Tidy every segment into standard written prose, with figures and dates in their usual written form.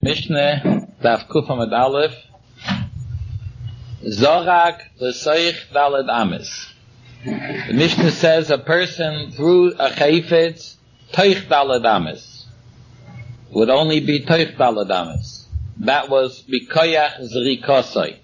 Mishnah, Daf Kuf Amud Aleph, Zorak L'Soich Daled Ames. The Mishnah says a person threw a chayfetz Toich Daled Ames. Would only be Toich Daled Ames. That was Bikoyach Zrikosoi.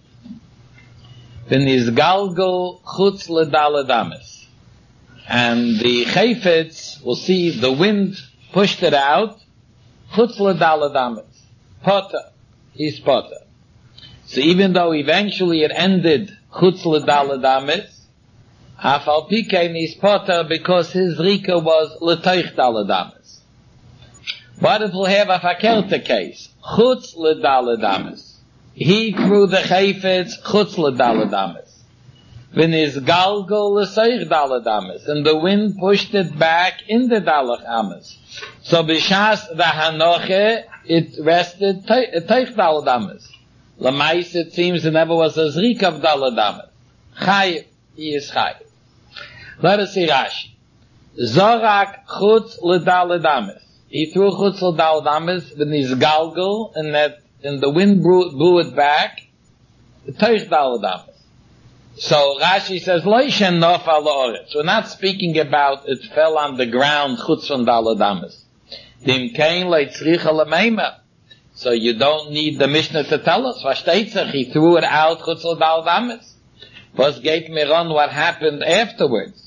V'nizgalgol Chutz L'Daled Ames. And the chayfetz, we'll see the wind pushed it out, Chutz L'Daled Ames. Potter. He's potter. So even though eventually it ended Chutz L'Daled Ames, Afal Pikein is potter because his Rika was L'Toich Daled Ames. What if we'll have a fakerte case? Chutz L'Daled Ames. He threw the chayfetz Chutz L'Daled Ames. V'nizgalgol L'Soich Daled Ames. And the wind pushed it back in the Daled Ames. So b'shas the hanoche, it rested Toich Daled Ames. Lamais, it seems there never was a zrik of Daled Ames. Chayiv, he is chayiv. Let us see Rashi. Zorak Chutz L'Daled Ames. He threw Chutz L'Daled Ames, v'nizgalgol, and the wind blew it back, Toich Daled Ames. So Rashi says, Lo Yishen Nofal L'Oretz. We're not speaking about it fell on the ground, Chutz from Daled Ames. Dim Kain Leitzricha L'Meima. So you don't need the Mishnah to tell us. Vashtetzach, he threw it out, Chutz L'Daled Ames. Was geht mir on what happened afterwards.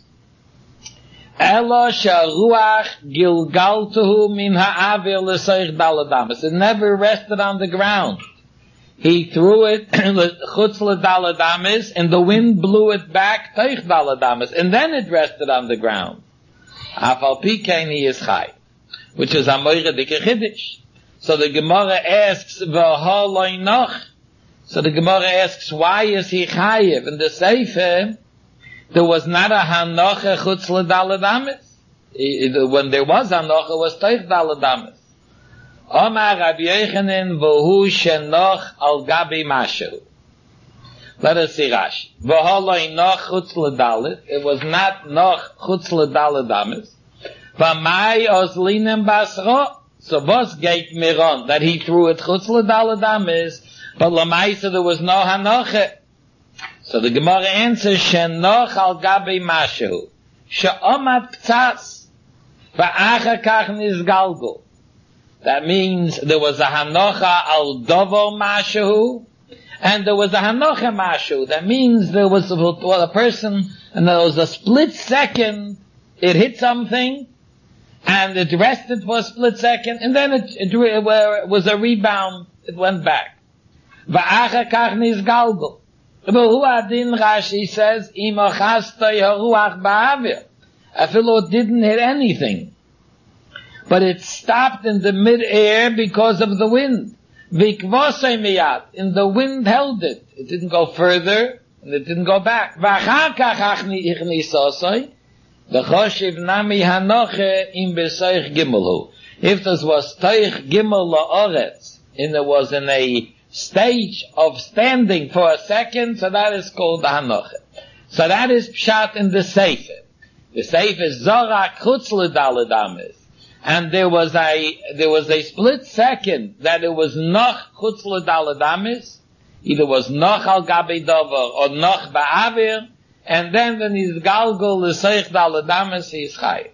Elo Sharuach Gilgaltuhu Min Ha'avir L'Soich Daled Ames. It never rested on the ground. He threw it, Chutz L'Daled Ames, and the wind blew it back, Toich Daled Ames, and then it rested on the ground. Afal Pikein he is chai, which is a moire dike chiddush. So the Gemara asks, V'ha loy noch? So the Gemara asks, why is he chayiv? In the Sefer, there was not a hanocha Chutz L'Daled Ames. When there was hanocha, it was Toich Daled Ames. Omar Rabbi Yochanan v'hu shenoch al gabi mashu. Let us see Rashi. V'ha loy noch Chutz L'Daled. It was not noch Chutz L'Daled Ames. V'mai ozlinem basro. So was geit miron that he threw it Chutz L'Daled Ames, but lamaisa there was no hanoche. So the Gemara answers shenoch al gabi mashu. She'omat p'tzas. V'acha kach nizgalgul. That means there was a hanocha al dovo mashu, and there was a hanocha mashu. That means there was a person, and there was a split second, it hit something, and it rested for a split second, and then it was a rebound, it went back. Va'acha kach nizgalgul. V'hu adin Rashi says, Imo chastoi haruach ba'avir. Afilo it didn't hit anything. But it stopped in the mid-air because of the wind. Vikvosei miyat, and the wind held it. It didn't go further, and it didn't go back. V'achakach achnisosoi, v'choshiv nami hanoche im besoich gimelhu. If this was toich gimel la'oretz, and it was in a stage of standing for a second, so that is called the hanoche. So that is pshat in the Sefer. The Sefer is Zorak Chutz L'Daled Ames. And there was a split second that it was noch Chutz L'Daled Ames, either was noch al gabi dover or noch ba'avir, and then when he's galgul L'Soich Daled Ames, he is chayiv.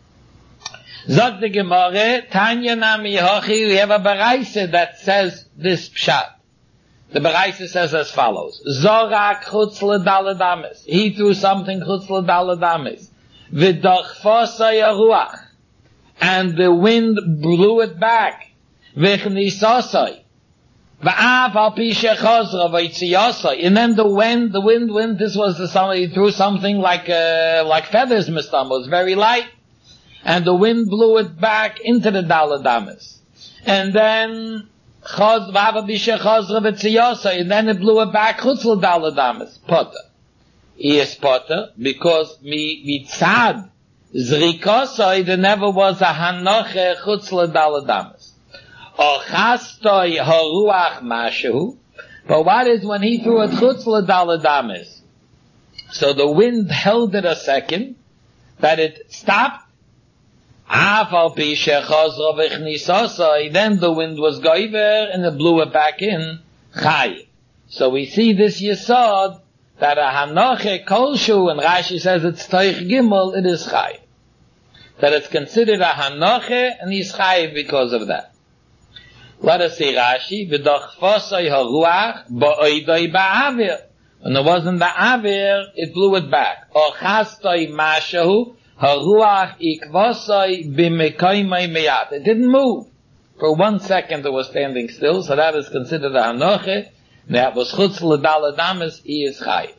Zog the Gemara, Tanya nami hochi, we have a beraisa that says this pshat. The beraisa says as follows: Zorak Chutz L'Daled Ames. He threw something Chutz L'Daled Ames. V'dochfosay haruach. And the wind blew it back. V'chnisosai. V'av al pi shechozra v'yitziyosai. And then the wind, this was somebody threw something like feathers, Mr. was very light. And the wind blew it back into the Daled Ames. And then, v'av al pi shechozra v'yitziyosai. And then it blew it back, Chutz L'Daled Ames. Potter. He is potter, because mitzad, Zrikosoi, there never was a hanoche Chutz L'Daled Ames. Or chastoi haruach mashu. But what is when he threw it Chutz L'Daled Ames? So the wind held it a second, that it stopped. Then the wind was goiver and it blew it back in. Chayiv. So we see this yesod that a hanoche kolshu, and Rashi says it's toich gimel, it is chayiv. That it's considered a hanoche and he's chayiv because of that. Let us see Rashi. V'dochfosoi haruach ba'oidoi ba'avir. When it wasn't the avir, it blew it back. Or chastoi mashahu haruach ikvosoi b'mekoimai meyat. It didn't move. For 1 second it was standing still, so that is considered a hanoche. That was chutz l'dal adamis, he is chayiv.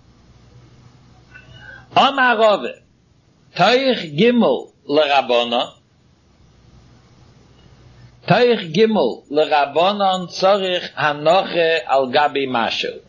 Amar Rove, toich gimel l'rabona, toich gimel l'rabonon tzorich hanoche al gabi mashu.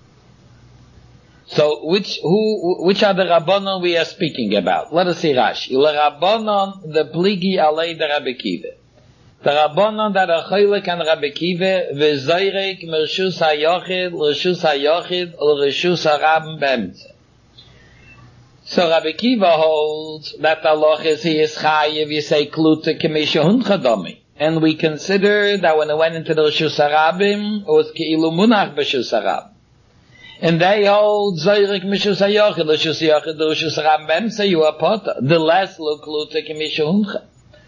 So which are the rabbonon we are speaking about? Let us see Rashi. L'rabonon the pligi alei the Rabbi Kiva. The rabbonon that are choylek and Rabbi Kiva v'zoyrek mershus hayochid l'reshus hayochid l'reshus harabim b'emtze. So Rabbi Kiva holds that the lochis he is chayiv, you say klute k'misha hunchadomi. And we consider that when it went into the reshus harabim, it was keilu munach b'reshus harabim. And they hold zoyrek mishus hayochid l'reshus hayochid l'reshus harabim b'emtze, you are potter. The less lo klute k'misha huncha.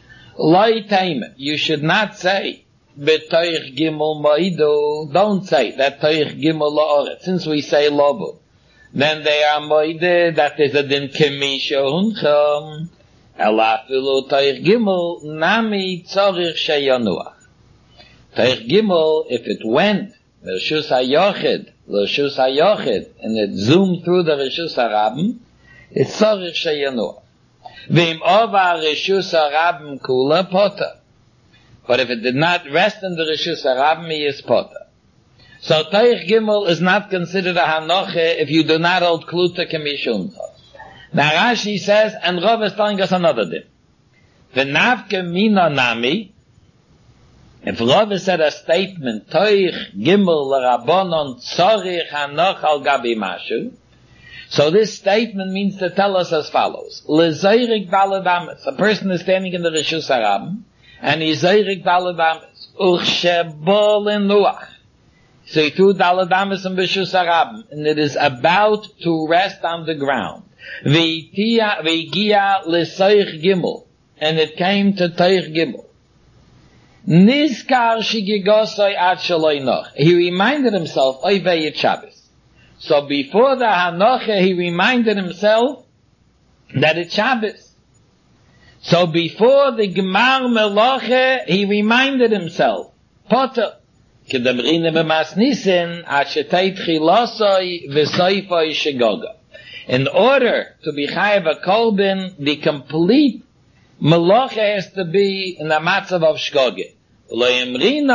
You should not say b'toich gimel moidu. Don't say that toich gimel la'oret. Since we say lobu, then they are moide that is a din kemisha huncham. Elafilu toich gimel nami tzorich sheyanuach. Toich gimel, if it went l'reshus hayochid, and it zoomed through the reshus harabim, it's tzorich sheyanuach. V'im ova reshus harabim kula potter. But if it did not rest in the reshus harabim, he is potter. So toich gimel is not considered a hanoche if you do not hold kluta kemishuncha. Now Rashi says, and Rav is telling us another din. V'navke mina nami, if Rav said a statement, toich gimel l'rabonon tzorich hanoch al gabi mashu, so this statement means to tell us as follows. L'zoyrik daladamis. A person is standing in the reshus harabim, and he's zoyrik daladamis. Uchshebol lenuach. So he threw daladamis in reshus harabim, and it is about to rest on the ground. V'giya l'soich gimel, and it came to toich gimel. Nizkar shigigosoi ad shaloi noch. He reminded himself, oy veyet Shabbos. So before the hanoche, he reminded himself that it's Shabbos. So before the gemar meloche, he reminded himself, potter, kedamrine b'mas nisin, ashetei tchilosoi v'soifoi shegoga. In order to be chayav a kolbin, the complete meloche has to be in the matzav of shgoge. That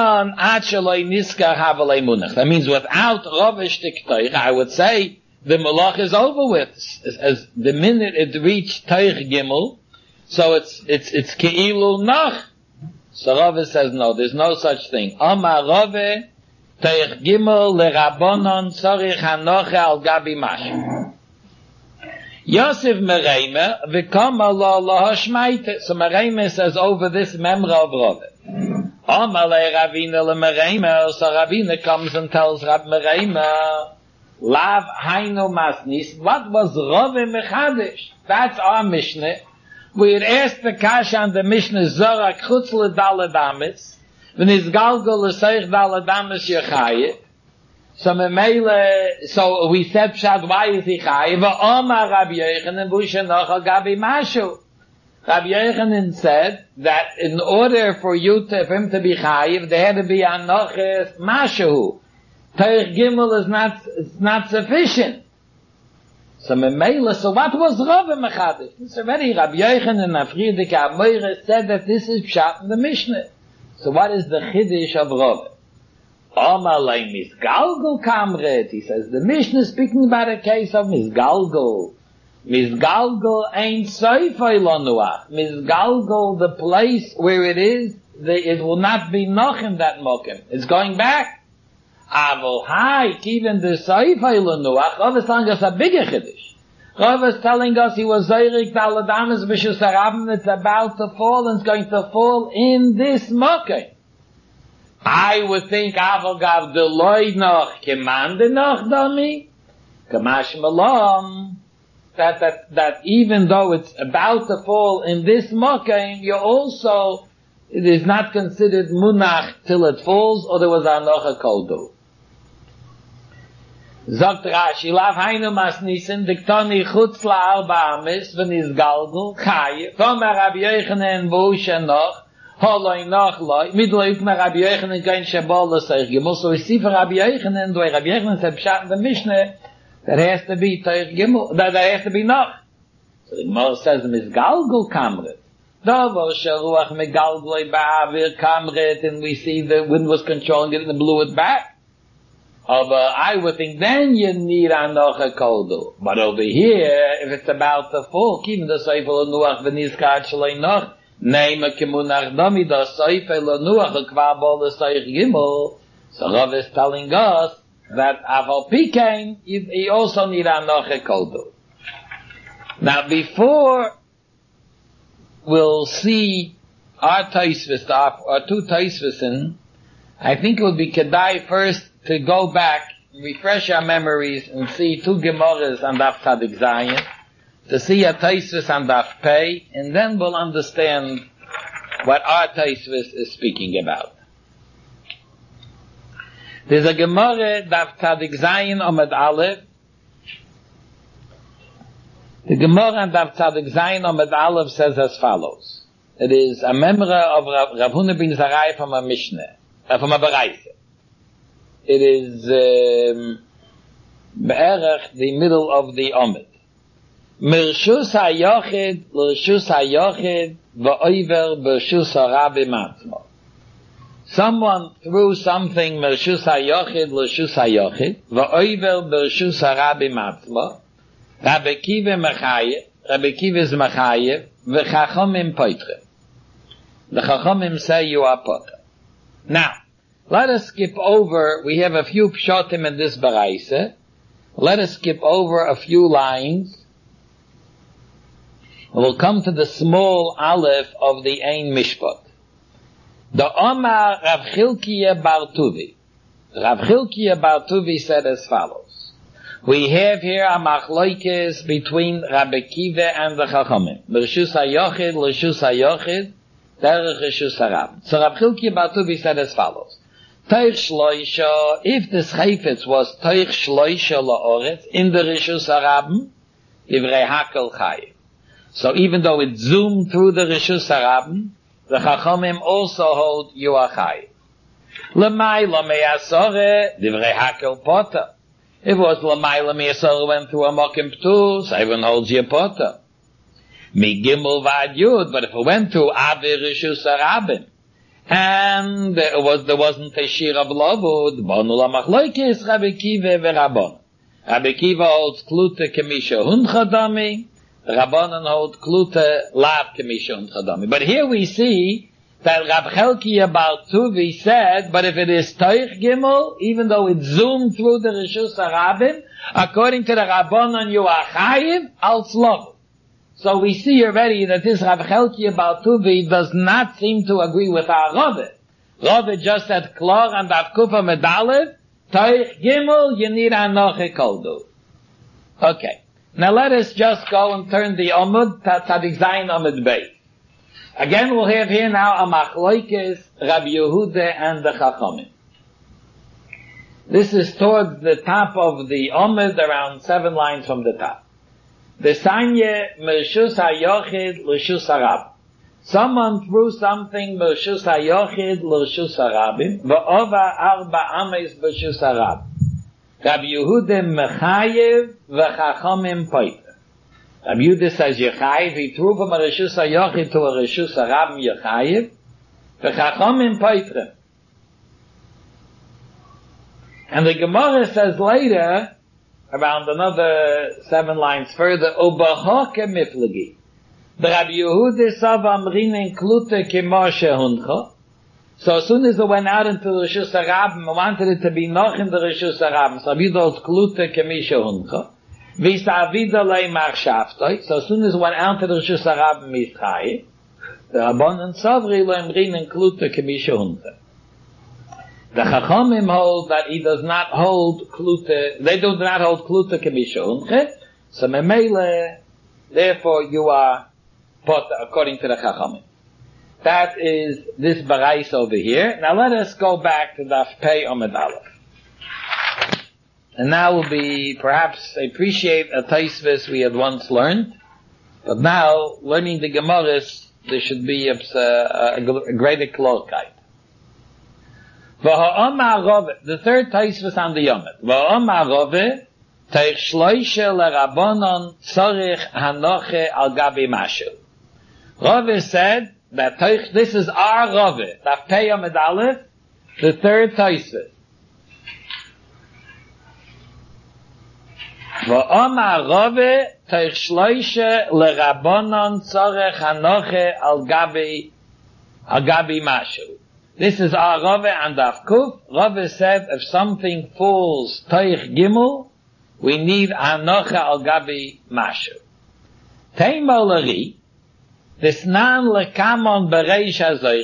means without Ravish Tiktoich, I would say the Malach is over with. As the minute it reached Teich Gimel, so it's Keilu Nach. So Rav says no, there's no such thing. Amar Rav Teich Gimel leRabbanon tzorich hanoche al gabi mashu. Yosef Mereimer v'kama lo lahashmeite. So Mereimer says over this memra of Rav. Amalei Ravina leMereimer, so Ravina comes and tells Rab Mereimer, Lav Hainu Masnis, what was Rav Mechadish? That's our Mishnah. We had asked the Kasha on the Mishnah, Zorak Chutz L'Dal Adamis, V'niz Galgal L'Seich Dal Adamis Yechayev. So we said, Pshad, why is he Chayev? V'Omar Rabbi Yochanan V'Ushenoch Al Gabi Mashu. Rabbi Yochanan said that in order for him to be chayiv, there had to be anoches mashu. Teich Gimel is not sufficient. So what was Rav Mechadish? It's already Rabbi Yochanan and Friedrich Amoyre said that this is pshat in the Mishnah. So what is the chiddush of Rav? Amalei Misgalgul Kamret. He says the Mishnah is speaking about a case of Misgalgul. Misgalgul ain't soifai lanuach. Misgalgul, the place where it is, it will not be noch in that mokem. It's going back. Avol hai, even the soifai lanuach, other thing is a bigger chiddush. Rav is telling us he was Zayrik Daladamas B'Shus HaRabim, it's about to fall and it's going to fall in this Mokkah. I would think Avogav Deloy noch Kemande noch Dami, Kamash Malam, that even though it's about to fall in this Mokkah, you also, it is not considered Munach till it falls, or there was Anocha Koldu. Sagt Rashi, Lav Hainu Mas Nissen, Diktoni Chutz La'arba Amis, V'nis Galgul, Chaye, Tomer Rabbi Yochanan V'usha Noch, Holoi Noch Loi, Midloi Ukmer Rabbi Yochanan Gein Shabol L'Seich Gimel, so we see for Rabbi Yochanan, Doi Rabbi Yochanan said Pshat in the Mishnah, that has to be Teich Gimel, that has to be Noch. So the Gemara says, Mis Galgul Kamret, Dovo Sharuach Megalguloi Ba'avir Kamret, and we see the wind was controlling it and blew it back. I would think then you need Anocha Koldu. But over here, if it's about to fall, even the Seifel Nuach V'nizkat Shalei Noch, Neima Kimunach Domi, the Seifel Nuach Kvar Bol Seich Gimel. So Rav is telling us that Aval Pikein, you also need Anocha Koldu. Now before we'll see our Taisvis, our two Taisvisen, I think it would be Kedai first to go back, refresh our memories, and see two Gemaras on Daf Tzadik Zayin, to see a Taisvis on Daf Pei, and then we'll understand what our Taisvis is speaking about. There's a Gemara, Daf Tzadik Zayin Omid Aleph. The Gemara on Daf Tzadik Zayin Omid Aleph says as follows. It is a memory of Rav Huna ben Zarai from a Mishnah, from a Baraisa. It is be'erach the middle of the Omid. Mirshus ha'yochid l'rshus ha'yochid v'oiver b'rshus ha'rabi matzmo. Someone threw something mirshus ha'yochid l'rshus ha'yochid v'oiver b'rshus ha'rabi matzmo. Rabbi Kiva mechayev, Rabbi Kiva is mechayev, v'chachomim poitre. The chachomim say you are potter. Now, let us skip over, we have a few pshatim in this baraisa. Let us skip over a few lines. We'll come to the small aleph of the Ein Mishpat. The Omar Rav Chilkiya Bar Tuvi. Rav Chilkiya Bar Tuvi said as follows. We have here a machloikes between Rabbi Kiva and the Chachamim. B'rshus hayochid, l'rshus hayochid, derech rshus harab. So Rav Chilkiya Bar Tuvi said as follows. Teich Shloisha, if this Chayfetz was Teich Shloisha la'oretz, in the Rishus HaRabim, Divrei Hakel Chayiv. So even though it zoomed through the Rishus HaRabim, the Chachamim also hold you are Chayiv. L'mayla me'asore, Divrei Hakel Potter. If it was L'mayla me'asore went through a Mokim P'tur, so everyone holds you Potter. Mi Gimel Vad Yud, but if it went through Avir Rishus HaRabim, and there wasn't a shir of lavud, bonu la machloikis Rabbi Kiva ve'Rabbanan. Rabbi Kiva holds klute kemisha hunchadami, Rabbanan holds klute lav kemisha hunchadami. But here we see that Rab Chelkiya Bar Tuvi said, but if it is Toich Gimel, even though it zoomed through the Rishus HaRabim, according to the Rabbanan you are chayiv al tzlov. So we see already that this Rav Chelkiya Bar Tuvi does not seem to agree with our Rave. Rave just said Klor and Avkufa Medalev, Toich Gimel, you need Anoche Koldu. Okay. Now let us just go and turn the Omud, Tzadik Zayin Omud Beit. Again we'll have here now a Machloikes, Rav Yehuda and the Chachamim. This is towards the top of the Omud, around 7 lines from the top. The Sanye Mershus HaYochid L'Rshus HaRab. Someone threw something Mershus HaYochid L'Rshus HaRabim V'ova Arba Ames B'Rshus HaRab. Rabbi Yehuda Mechayev V'Chachomim Poiter. Rabbi Yehuda says Yechayev, he threw from a Rshus HaYochid to a Rshus HaRabim Yechayev V'Chachomim Poiter. And the Gemara says later, around another 7 lines further, Obahoke Miflagi. The Rabbi Yehuda Sav Amrinen Klute Kimoshe Huncha. So as soon as it went out into the Rishus HaRabim, I wanted it to be noch in the Rishus HaRabim. So Rabbi Yehuda Klute Kimishe Huncha. V'sa'avida le'mach shaftoi. So as soon as one entered the Rishus HaRabim Yischayi, the Rabbanan Savri lo'emrin and kluta k'misha hunta. The Chachamim hold that he does not hold kluta, they do not hold kluta k'misha hunta, so memele, therefore you are put according to the Chachamim. That is this barais over here. Now let us go back to Daf Pei Amud Aleph. And now will be, perhaps, appreciate a Taisvis we had once learned, but now, learning the Gemaras, there should be a greater klorkeit. The third Taisvis on the Yomit. V'ha'omar Rove, teich shloishe l'rabonon tzorich hanoche al gabi mashu. Rove said that this is our Rove, Daf Pei Amud Aleph, the third Taisvis. V'omar Rove teich shloishe l'rabonon tzorech hanoche al gabi mashu. This is our Rove and Daf Kuf. Rove said if something falls teich gimel, we need hanoche al gabi mashu. Teimo l'ri, Desnan lekamon bereish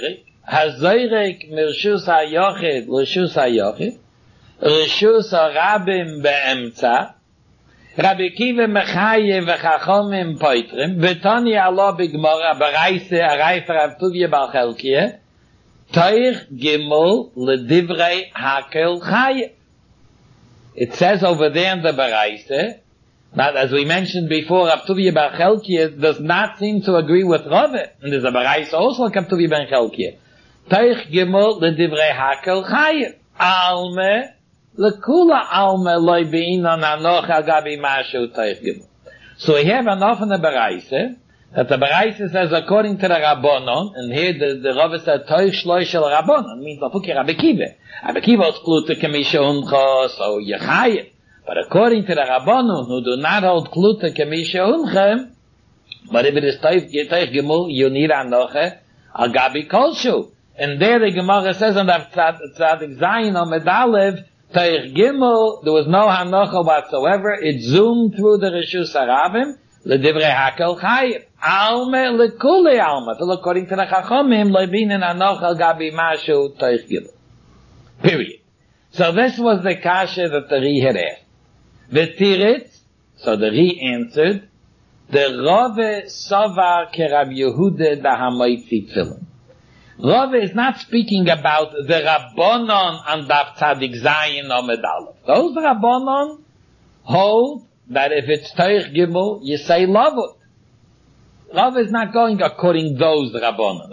hazoyrek mirshus hayochid l'shus hayochid, rishus harabim be'emtza, Rabbi Kiva mechaye v'chachomim poitrim, v'toni alo b'gmora b'reise arayfer avtuvye balchelkiye, toich gimel l'divrei hakel chaye. It says over there in the b'reise, now, as we mentioned before, Rav Tuvia ben Chelkiah does not seem to agree with Rove. And there's a Barais also like Rav Tuvia ben Chelkiah. Teich gimel l'divrei hakel chayev. Alme, l'kula alme loy be'inon anoch al gabi mashu teich gimel. So we have enough in the Barais, that the Barais says according to the Rabbanon, and here the Rove said teich shloi shel Rabbanon, means Lafuki Rabbi Kiva. Rabbi Kiva is kluta k'misha uncha, so yechayev. But according to the Rabbanon, who do not hold kluta k'misha unchem, but if it is teich gimel, you need anoche al gabi kolshu. And there the Gemara says on that Tzadik Zayin on Medalev, teich gimel, there was no hanocha whatsoever. It zoomed through the Rishus HaRabim, l'divrei hakel chayev. Alme l'kuli alma. So according to the Chachomim, le'binin anoche al gabi mashu teich gimel. Period. So this was the kasha that the Ri had asked. The Tiritz, so the Ri answered, the Rove Sovar Kerab Yehuda da Hamaitzi Tefillin. Rove is not speaking about the Rabbanon and Daf Tzadik Zayin Amud Aleph. Those Rabbanon hold that if it's Teich Gimel, you say Lavut. Rove is not going according to those Rabbanon.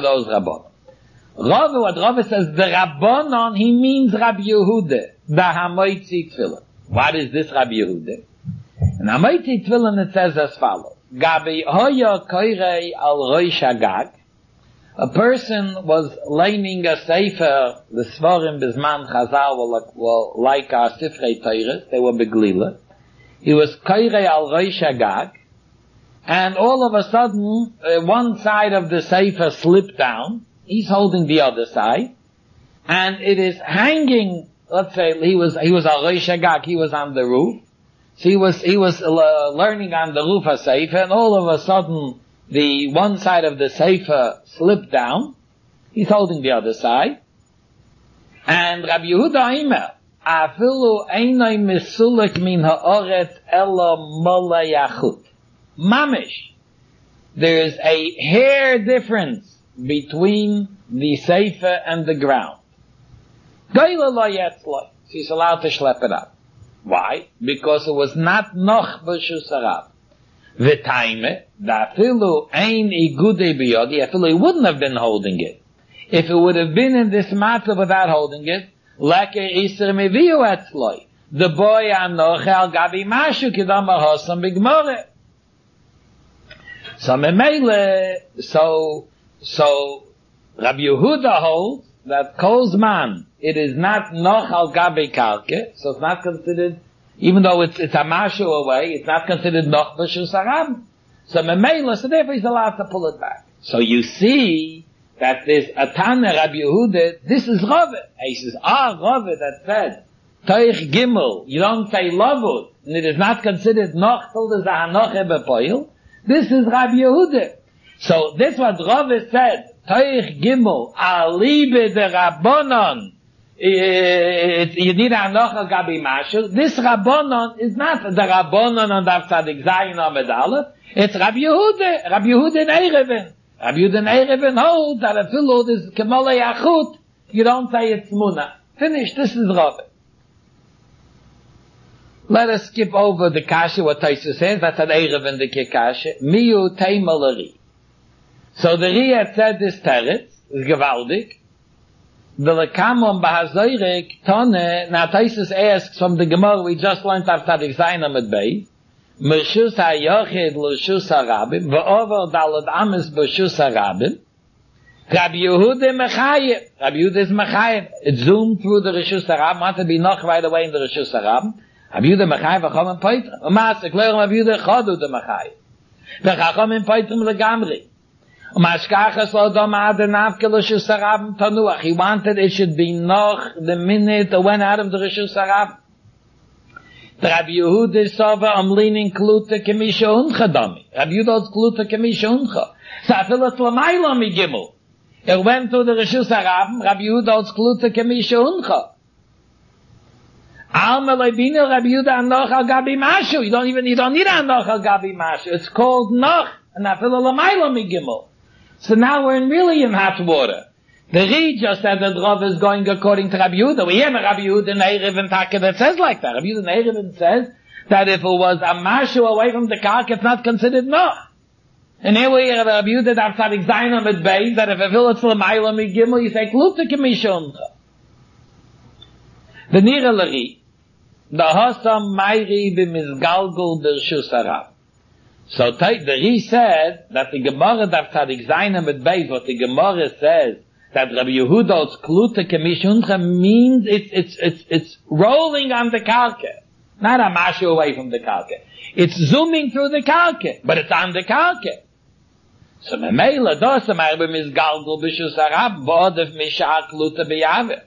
What Rove says, the Rabbanon, he means Rabbi Yehuda da Hamaitzi Tefillin. What is this Rabbi Yehuda? In Hamaitzi Tefillin it says as follows. Gabi hoya koirei al roish hagag. A person was leaning a sefer, the Svarim Bizman Chazal were like our Sifrei Teires, they were beglila. He was koirei al roish hagag, and all of a sudden, one side of the sefer slipped down, he's holding the other side, and it is hanging. Let's say he was al roish hagag, he was on the roof. So he was learning on the roof of Sefer, and all of a sudden the one side of the Sefer slipped down. He's holding the other side. And Rabbi Yehuda Aimer, afilu einay misulek min ha'oretz elo mola yachut. Mamish. There is a hair difference between the Sefer and the ground. He's allowed to schlep it up. Why? Because it was not noch b'shus harab. V'taime, da'afilu ein igudei biyodi, afilu he wouldn't have been holding it. If it would have been in this matter without holding it, leke iser meviu etzloi. The boy anoche al gabi mashu kidam ha'hosam b'gmore. So Rabbi Yehuda holds that Kozman, it is not noch al gabi kalke, so it's not considered, even though it's a mashu away, it's not considered noch b'shus harab. So therefore he's allowed to pull it back. So you see that there's a Tana Rabbi Yehuda, this is Rove. He says, Rove that said, Toich Gimel, you don't say Lavut, and it is not considered noch till there's a Hanoche Bepoil. This is Rabbi Yehuda. So this what Rav said, Toich Gimel, Alibe de Rabbanon, you need a Hanoche Gabi Mashal. This Rabbanon is not the Rabbanon on Daf Tzadik Zayin Amud Aleph, it's Rabbi Yehuda, Rabbi Yehuda in Ereven. Rabbi Yehuda in Ereven holds that a fill is Kemole Yachut, you don't say it's Muna. Finish, this is Rav. Let us skip over the kasha, what Taisa says, that's an Erev in the kasha. Miu Teimalari. So the Ri had said this teretz, is gewaldig. The Lekamon Bahazoirek, Tone, now Taisa asks from the Gemara we just learned after the Zainam at Bay, Mershus HaYochid L'Shus HaRabim, V'over Dalad Amis B'Shus HaRabim, Rabbi Yehuda Mechayev. Rabbi Yehuda is Mechayev. It zoomed through the Rishus HaRabim, wanted to be knocked right away in the Rishus HaRabim. Rabbi Yehuda Mechayev v'chom poitrim. U'maasek le'er Rabbi Yehuda chodu de Mechayev. V'chachom poitrim legamri. U'mashkachas lo dom adenav ke Rishus HaRabim tanuach. He wanted it should be noch the minute it went out of the Rishus HaRabim. The Rabbi Yehuda sova leaning kluta kemisha uncha dami. Rabbi Yehuda is kluta kemisha uncha. So I feel it's l'mayla mi gimel. It went to the Rishus HaRabim. Rabbi Yehuda is kluta kemisha uncha. Al Melebina Rabbi Yehuda Anoch Al Gabi Mashu. You don't need Anoch Al Gabi Mashu. It's called Noch, and Afilu L'mayla Mi Gimel. So now we're really in hot water. The Ri just said that Rav is going according to Rabbi Yehuda. We have a Rabbi Yehuda in Erev and Taka that says like that. Rabbi Yehuda in Erev says that if it was a Mashu away from the Kark, it's not considered Noch. And here we have Rabbi Yehuda that Tzadik Zayin Amud Beis, that if a village L'mayla Mi Gimel, you say Kluta Kemishoncha. The Nira L'Ri, the Hossam Mayri b'mizgalgul b'Rishus HaRabim. So the Ri said that the Gemara Daf Tzadik Zayin Amud Beis, what the Gemara says that Rabbi Yehuda's kluta kemishuncha means it's rolling on the kalke, not a mashu away from the kalke. It's zooming through the kalke, but it's on the kalke. So memela dosa Mayri b'mizgalgul b'Rishus HaRabim v'odev mishah kluta b'yaveh.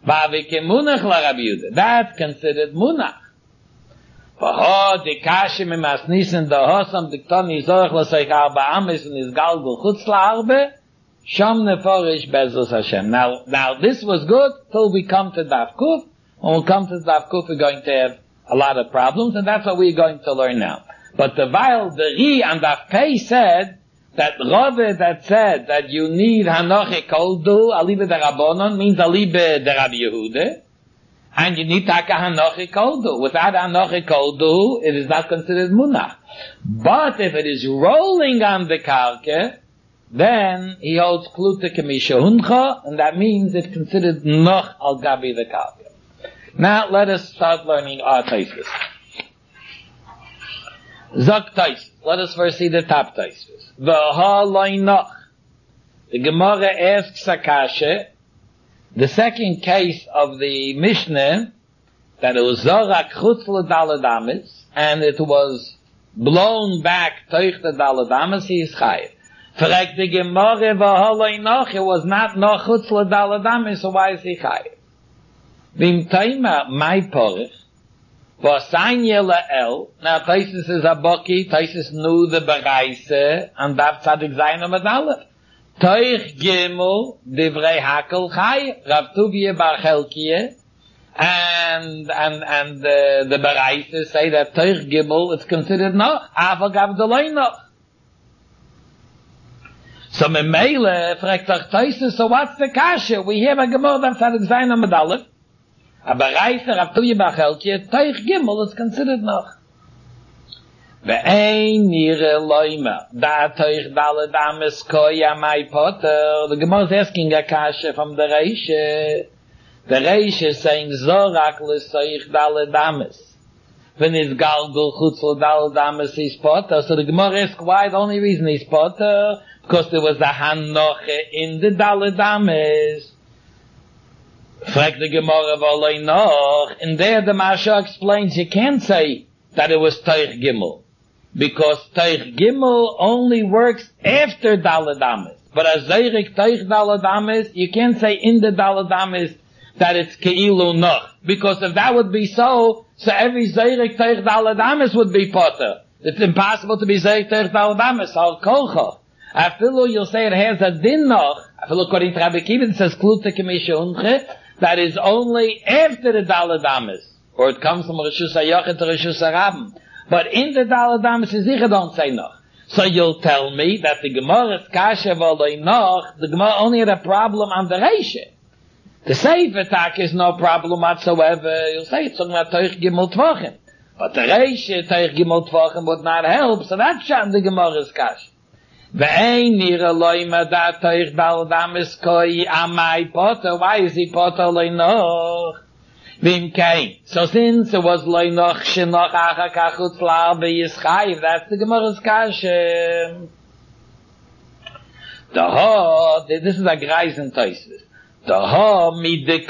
That's considered munach. The kashim imasnisen the hosam diktoni zorch l'seich arba amis and his galgul chutz la'arbe sham neforish bezus Hashem. Now this was good till we come to Daf Kuf. When we come to Daf Kuf, we're going to have a lot of problems, and that's what we're going to learn now. But the Ri and Daf Pei said that Rave that said that you need Hanoche Koldu, Alibe de Rabbanon, means Alibe de Rabbi Yehuda, and you need Taka Hanoche Koldu. Without Hanoche Koldu, it is not considered Munach. But if it is rolling on the Karke, then he holds Kluta Kemisha Huncha, and that means it's considered Noch al Gabi the Karke. Now let us start learning our Taisus. Zok Taisus. Let us first see the top Taisus. The Gemara asks Akasha, the second case of the Mishnah, that it was Zorak Chutz L'Daled Amis, and it was blown back Toich the Daled Amis, he is Chayiv. Fragt the Gemara, V'haloi Noch, it was not Noch Chutz L'Daled Amis, so why is he Chayiv? V'im Taima, my Porich, now Taisus is a Boki, Taisus knew the Bereise, and Daf Tzadik Zayin Amud Aleph. Toich Gimel, Divrei Hakel Chai, Rav Tuvia Bar Chelkiye, and the Bereise say that Toich Gimel is considered Noch, Aval Gav Deloi Noch. So Memele, fragt doch Taisus, so what's the Kasha? We have a Gemara Daf Tzadik Zayin Amud Aleph. Aber Reiser Rav Tuvia Bar Chelkiye, Toich Gimel is considered Noch. Ve'ein nire loima, da Toich Daled Amis koya mai poter. The Gemara is asking a kasha from the Reishe. The Reishe is saying Zorak l'Toich Daled Amis. When it's Galgul Chutz L'Daled Amis is poter. So the Gemara asks why the only reason he's poter, because there was a Hanoche in the Daled Amis. Frag the Gemara v'oloi noch. And there the Masha explains you can't say that it was Toich Gimel, because Toich Gimel only works after Daled Amis. But as Zeirik Toich Daled Amis, you can't say in the Daled Amis that it's Ke'ilu Noch. Because if that would be so every Zeirek Teich Daladamis would be Potter. It's impossible to be Zeirek Teich Daladamis, Al Kolcha. Afilu, you'll say it has a din Noch. Afilu, according to Rabbi Kiva, it says Kluta Kemisha Unche, that is only after the Daladamis. Or it comes from Rishus HaYochid to Rishus HaRabim. But in the Daladamis, Zicha don't say Noch. So you'll tell me that the Gemara's Kasha V'oloi Noch, the Gemara only had a problem on the Reisha. The Sefer Tak is no problem whatsoever. You'll say it's talking about Teich Gimel Tvachim. But the Reisha, Teich Gimel Tvachim would not help, so that's shot in the Gemara's Kasha. Ve'ein nira loy madat Teich Daladamis koi amai Potter. Why is he Potter loy Noch? Vim Kain. So since it was loy Noch shenoch acha kachut flar be'yischayiv, that's the Gemara's Kasha. This is a Greisen Tosfos. The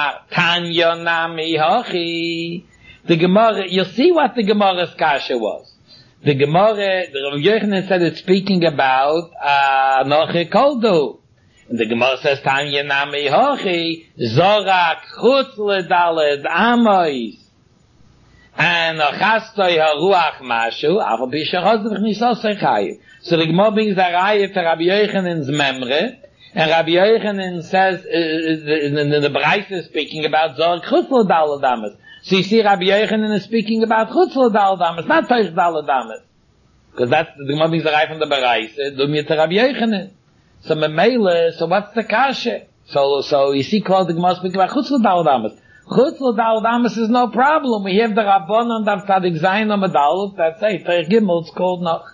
Gemara, you'll see what the Gemara's Kasha was. The Gemara, the Rav Yochanan said it's speaking about Noche Koldu. And the Gemara says Tanya Nami Hochi, Zorak Chutz Ledaled Amois. And Achastoi HaRuach Mashu, Afal Bishachot V'chnisosei Chayiv. So the Gemara brings the Raya to Rabbi Yochanan's Memre. And Rabbi Yochanan says, the Braisa is speaking about Zor Chutzl Daladamas. So you see Rabbi Yochanan is speaking about Chutzl Daladamas, not Teich Daladamas. Because that's, the Gemara brings the Raya from the Braisa, do me to Rabbi Yochanan. So Memele, so what's the Kasha? So you see called the Gemara speaking about Chutzl Daladamas. Chutzl Daladamas is no problem. We have the Rabbanon of Tzadik Zayin Amadaluf that say, Teich Gimel, it's called Noch.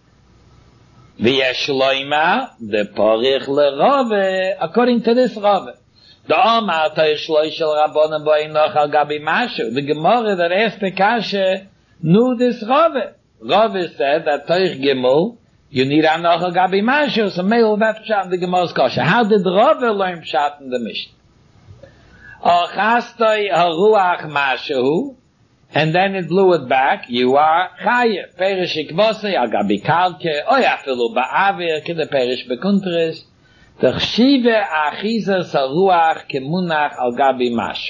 V'yeshloima, the porich l'rove, according to this rove. The Omar Teich Shloi Shel Rabbanon Boi Noch Al Gabi Mashu. The Gemara that asked the Kasha knew this rove. Rove said that Teich Gimel, you need a Noch Al Gabi Mashu, so meil that pshat in the Gemara's Kasha. How did Rove learn pshat in the Mishnah? Achastoi haruach mashu, and then it blew it back. You are chayev perish ikvosei al gabi kalke oy afilu ba'avir kede perish bekuntres tachshive achizas haruach kemunach al gabi mashu.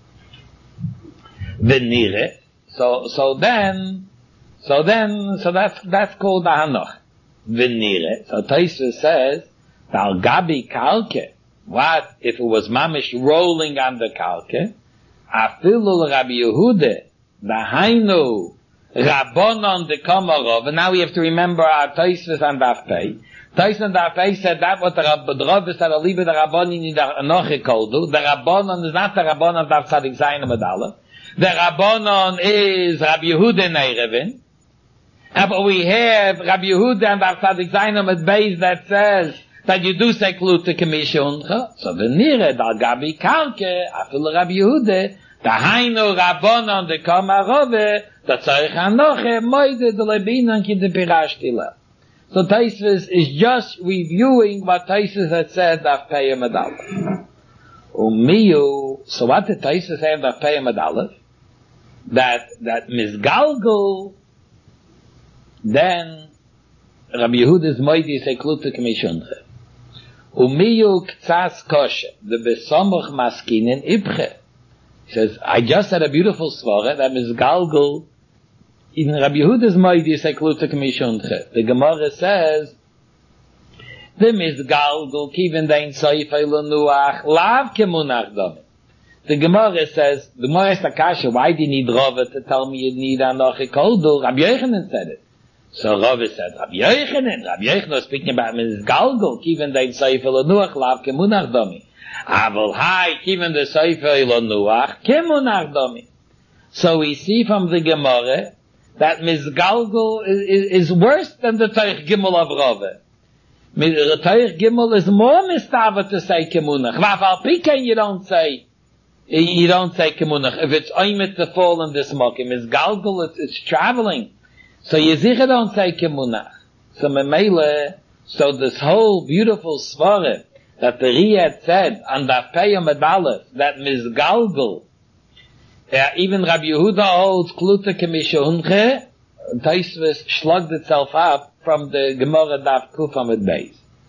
Venire. So that's called the hanoch. Venire. So Tosfos says al gabi kalke. What if it was mamish rolling on the kalke? Afilu Rabbi Yehuda, Dahainu, Rabbanon de Komarov. And now we have to remember our Tosfos and Daf Pei. Tosfos and Daf Pei said that what the Rav said, a liebe the Rabbanon in the Anoche Koldu. The Rabbanon is not the Rabbanon Daf Tzadik Zayin Amadalah. The Rabbanon is Rabbi Yehuda Neirevin. But we have Rabbi Yehuda and Daf Tzadik Zayin Amad Beis that says that you do say Kluta Kemisha Uncha. So the Nire Dal Gabi Kalke, Afil Rabbi Yehuda, the Hainu Rabbanon de Komarove, the Tzarech Hanoche, Moide de Lebinon ki de Pirashtila. So Tosfos is just reviewing what Tosfos had said Daf Pei Amud Aleph. Umiyu, so what did Tosfos say Daf Pei Amud Aleph? That Misgalgul, then Rabbi Yehuda's Moide say Kluta Kemisha Uncha. Umiyu ktsas kosher, the besomuch maskinin ibche. He says, I just had a beautiful svara that Misgalgul, in Rabbi Yehuda's Moedi say Kluta Kemisha Uncha. The Gemara says, the Misgalgul kiven dein soifei l'nuach lav kemunach domi. The Gemara says, the Gemara is Takasha, why do you need Rava to tell me you need Anoche Koldu? Rabbi Yochanan said it. So Rava said, Rabbi Yochanan was speaking about Misgalgul, kiven dein soifei l'nuach lav kemunach domi. Aval hai, kiven the soifei l'nuach kemunach domi. So we see from the Gemara that Misgalgul is worse than the Teich Gimel of Rava. The Teich Gimel is more mistava to say kemunach. V'afal pikein you don't say kemunach. If it's oimit to fall in this mokim, Misgalgul it's traveling. So Yezicha don't say kemunach. So Memele, so this whole beautiful svara that the Riyad said on Daf Pei Amud Aleph, that Misgalgul, even Rabbi Yehuda holds Kluta Kemisha Uncha, Tosfos slugged itself up from the Gemara Daf Kuf Amud Beis.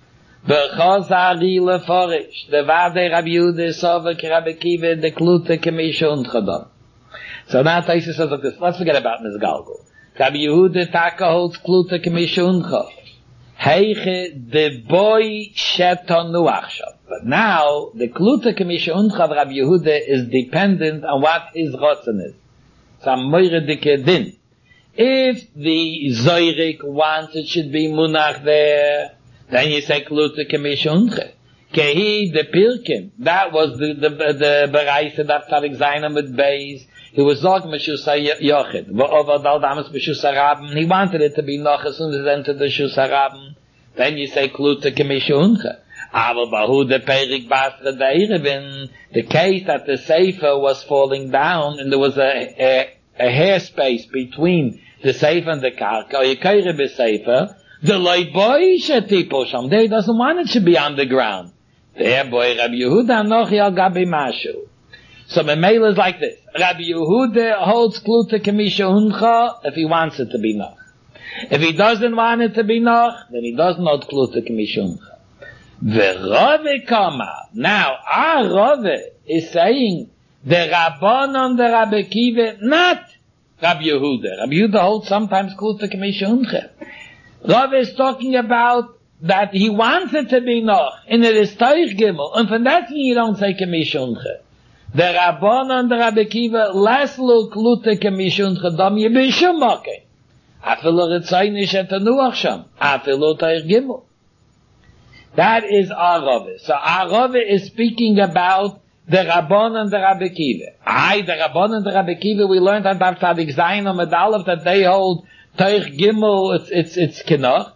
Bechazari leforish, the Vade Rabbi Yehuda Sova Rabbi Akiva, the Klute Kemisha und Chadam. So now Taisa says like this, let's forget about Ms. Galgal. Rabbi Yehuda Taka holds Klute Kemisha und Chadam. Heiche the boy sheton nuachshav. But now, the Klute Kemisha und Chadam Rabbi Yehuda is dependent on what his rotzen is. Some moire dike din. If the Zoyrik wants it should be munach there, then you say Klute Kemisha und Chadam. Kehi the Pirkim, that was the Bereise that Tzadik Zainam with Beis. He was talking about Shusha Yochid. Over Dal Damas B'Shusha Rabim. He wanted it to be noch as soon as it entered the Shusha Rabim. Then you say Klute Kemisha und Chadam. Aber Bahu the Perik Basra Deirevin, the case that the Sefer was falling down and there was a hairspace between the Sefer and the Karka, or Yekaire be Sefer, the light boy Shetipo Sham, they doesn't want it to be on the ground. There boy Rabbi Yehuda Nochi Al Gabi Mashu. So Memela is like this. Rabbi Yehuda holds Klute Kemisha Uncha if he wants it to be Noch. If he doesn't want it to be Noch, then he doesn't hold Klute Kemisha Uncha. V'Rove Kama. Now, our Rove is saying the Rabbanon, the Rabbi Akiva, not Rabbi Yehuda. Rabbi Yehuda holds sometimes Klute Kemisha Uncha. Rove is talking about that he wants it to be Noch, and it is Teich Gimel, and from that thing you don't say Kemisha Uncha. The Rabbanon, the Rabbi Akiva, less lo Klute Kemisha Uncha, dam yibishum moke. Afilo Ritzaynish et Anuach Sham. Afilo Teich Gimel. That is our Rave. So our Rave is speaking about the Rabban and the Rabbi Akiva. The Rabban and the Rabbi Akiva, we learned at Daf Tzadik Zayin or Medalef that they hold Teich Gimel, it's Kenoch.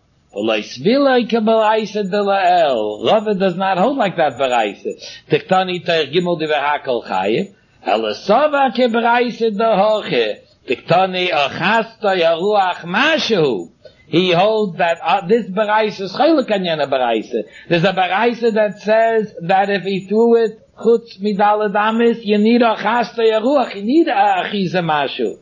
Rave does not hold like that Baraisa. Tiktani Teich Gimel di V'Hakol Chayev. Elasova ke Baraisa da Hoche. Tiktani Achasta Yaruach Mashu. He holds that this Baraisa is Chayla Kanyana Baraisa. There's a Baraisa that says that if he threw it Chutz Midal Adamis, you need a Chasta Yaruach, you need a Achiza Mashu.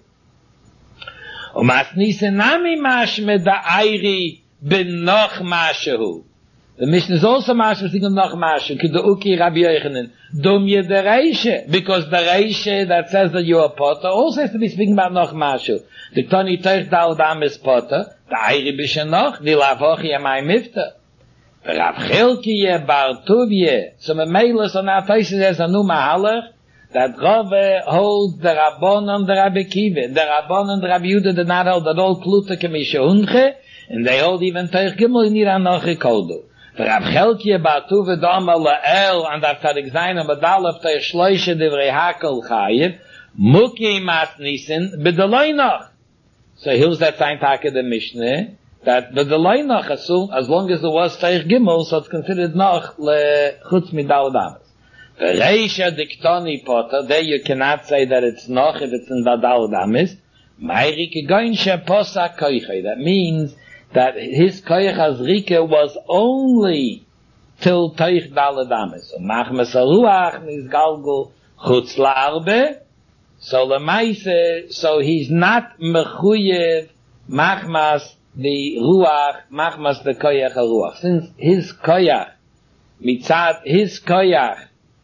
Umasnise Nami Mashme da Airi bin Noch Mashu. The Mishnah is also Mashu, thinking of Noch Mashu, Kidu Uki Rabbi Yochanan. Dum ye the Reishe, because the Reishe that says that you are Potter also has to be speaking about Noch Mashu. The Tani Teich Dal Dam is Potter, the Airi Bishanoch, the Lavochi Amai Mifta. The Rav Chilki ye Bar Tuvye. So Memela, so now Taisis has a new Mahalach, that Rave holds the Rabbanon, the Rabbi Akiva. The Rabbanon, the Rabbi Yehuda did not hold that all Klute Kemisha Unche, and they hold even Teich Gimel in Iran Nochi Kodu. The Rav Chilki Bar Tuvye Dama La'el, and Daf Tzadik Zayin, and Badalef Teich Shloishe Divrei Hakol Chayev, Muki Mas Nisin, B'Deloi Noch. So here's that time Taka the Mishnah, that B'Deloi Noch, as long as there was Teich Gimel, so it's considered Noch Chutz Midal Damas. Reisha Diktoni Potter, there you cannot say that it's Noch if it's in Dadal Damis. Ma'irike Goin Sheposa Koiche. That means that his Koich Azrike was only till Teich Dal Damis. So Machmas Aruach Nizgalgul Chutz La'arbe. So Lamaise, so he's not Mechuyev Machmas the Ruach, Machmas the Koich HaRuach. Since his Koich, Mitzad, his Koich,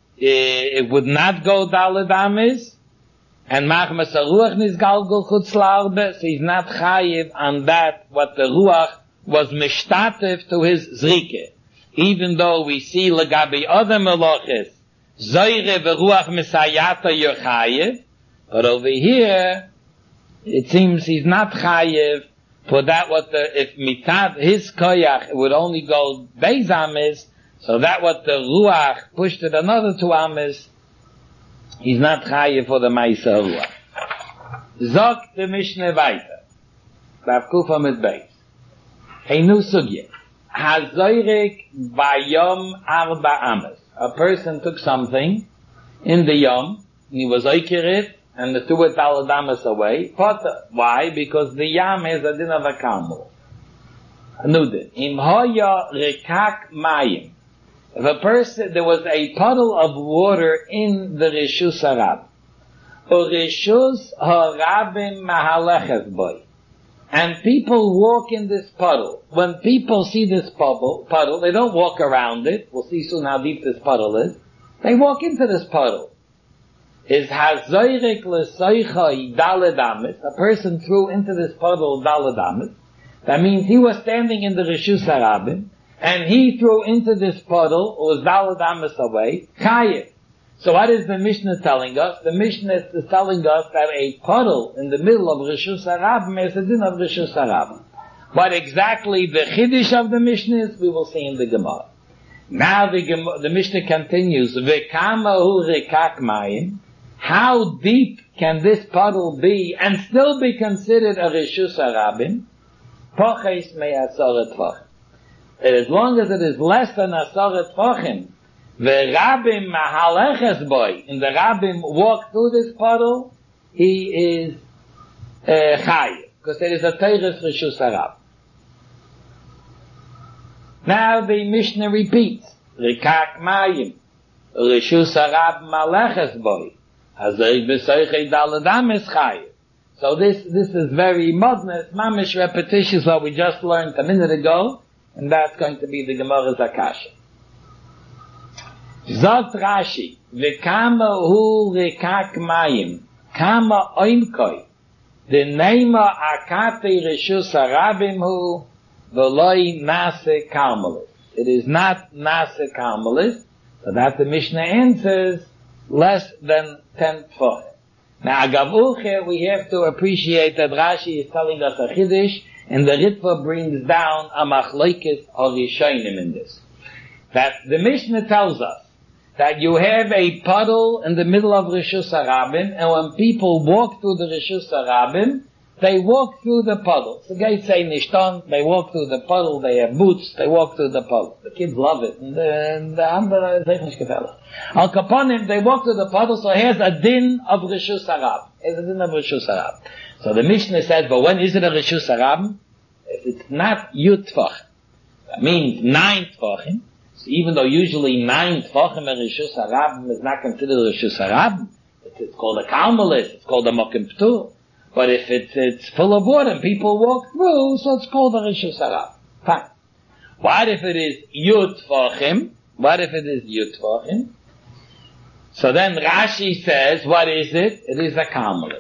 it would not go Daladamis, and Machmas HaRuach Nizgalgul Chutz La'arbe, so he's not Chayiv on that, what the Ruach was Mishtatev to his Zrike. Even though we see Lagabi other Meloches, Zoyre V'Ruach Misayata Yochayiv, but over here, it seems he's not Chayiv for that what if Mitad, his Koyach, it would only go Beis Amis, so that what the Ruach pushed it another 2 Amis, he's not Chayiv for the Maisa Ruach. Zok the Mishnah weiter. Rav Kufa mit Beis. Heinu Sugye. Hazoyrek Bayom Arba Amis. A person took something in the Yom, and he was Oikerit, and the two Taladamas away. Potter. Why? Because the Yam is a din of a Kamel. Nudin. Im Hoya Rekak Mayim. If a person, there was a puddle of water in the Rishus Harab. Or Rishus Harabim Mahaleches Boy. and people walk in this puddle. When people see this puddle, they don't walk around it. We'll see soon how deep this puddle is. They walk into this puddle. Is hazoyrek lesoichai daladamis. A person threw into this puddle daladamis. That means he was standing in the Rishus Harabim, and he threw into this puddle, was daladamis away, chayev. So what is the Mishnah telling us? The Mishnah is telling us that a puddle in the middle of Rishus Harabim is a din of Rishus Harabim. What exactly the Chiddush of the Mishnah is, we will see in the Gemara. Now the Mishnah continues, V'kamahu rikak mayim. How deep can this puddle be and still be considered a Rishus Harabim? Poches me'asaret tvachim. As long as it is less than asaret tvachim, the Rabbim mahaleches boy, and the Rabbim walk through this puddle, he is chayiv, because there is a teires Rishus Harabim. Now the Mishnah repeats, Rikak mayim, Rishus Harabim mahaleches boy, hazay b'soichei daladam is chayiv. So this is very modern, it's mamish repetitious what we just learned a minute ago, and that's going to be the Gemara's Akasha. Zot Rashi, v'kama hu rikak mayim, kama oimkoi, the nema akate Rishus Harabim hu, v'loi nase karmelis. It is not nase karmelis, so that the Mishnah answers less than 10 tefachim. Now, agavuche, we have to appreciate that Rashi is telling us a chiddush, and the Ritva brings down a machlokes or rishonim in this. That the Mishnah tells us that you have a puddle in the middle of Rishus Harabim, and when people walk through the Rishus Harabim, they walk through the puddle. The guys say nishton, they walk through the puddle, they have boots, they walk through the puddle. The kids love it, and the andere is nicht gefällig. Al kaponim, they walk through the puddle, so here's a din of Rishus Harabim. Here's a din of Rishus Harabim. So the Mishnah says, but when is it a Rishus Harabim? If it's not Yud Tvachim, that means 9 Tvachim, so even though usually 9 Tvachim in Rishus Harabim is not considered Rishus Harabim, it's called a Karmelis, it's called a Mokim Ptur. But if it's full of water and people walk through, so it's called a Rishus Harabim. Fine. What if it is Yud Tvachim? What if it is Yud Tvachim? So then Rashi says, what is it? It is a Karmelis.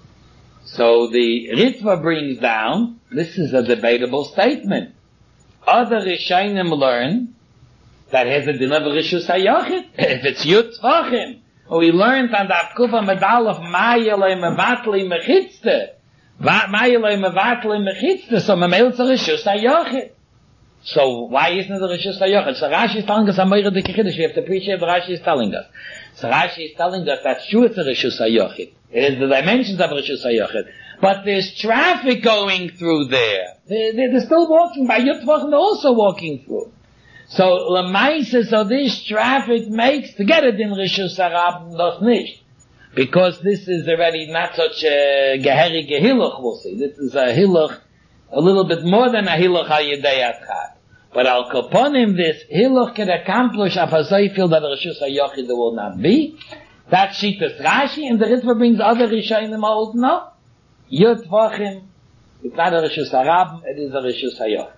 So the Ritva brings down, this is a debatable statement. Other Rishonim learn that has a din of Rishus HaYachid. If it's Yud Tvachim, we learned on the Avkufa Medal of Mayelei Mevatli Mechitzte. Mayelei Mevatli Mechitzte, so Mamel's a Rishus HaYachid. So why isn't it a Rishus HaYachid? So Rashi is telling us a Meire Dike Chiddush. We have to appreciate what Rashi is telling us. So Rashi is telling us that sure it's a Rishus HaYachid. It is the dimensions of Rishus HaYachid. But there's traffic going through there. They're still walking by Yud Tvachim, they're also walking through. So Lamaisa, so this traffic makes, to get it in Rishus Harabim, das nicht. Because this is already not such a geherige hiluch, we'll see. This is a hiluch, a little bit more than a hiluch al-yedei atchak. But al kaponim, this hiluch can accomplish a fazayfil that Rishus HaYachid will not be. That Shitas Rashi, and the Ritva brings other Rishonim hold, no. Yud Tvachim, it's not a Rishus Harabim, it is a Rishus HaYachid.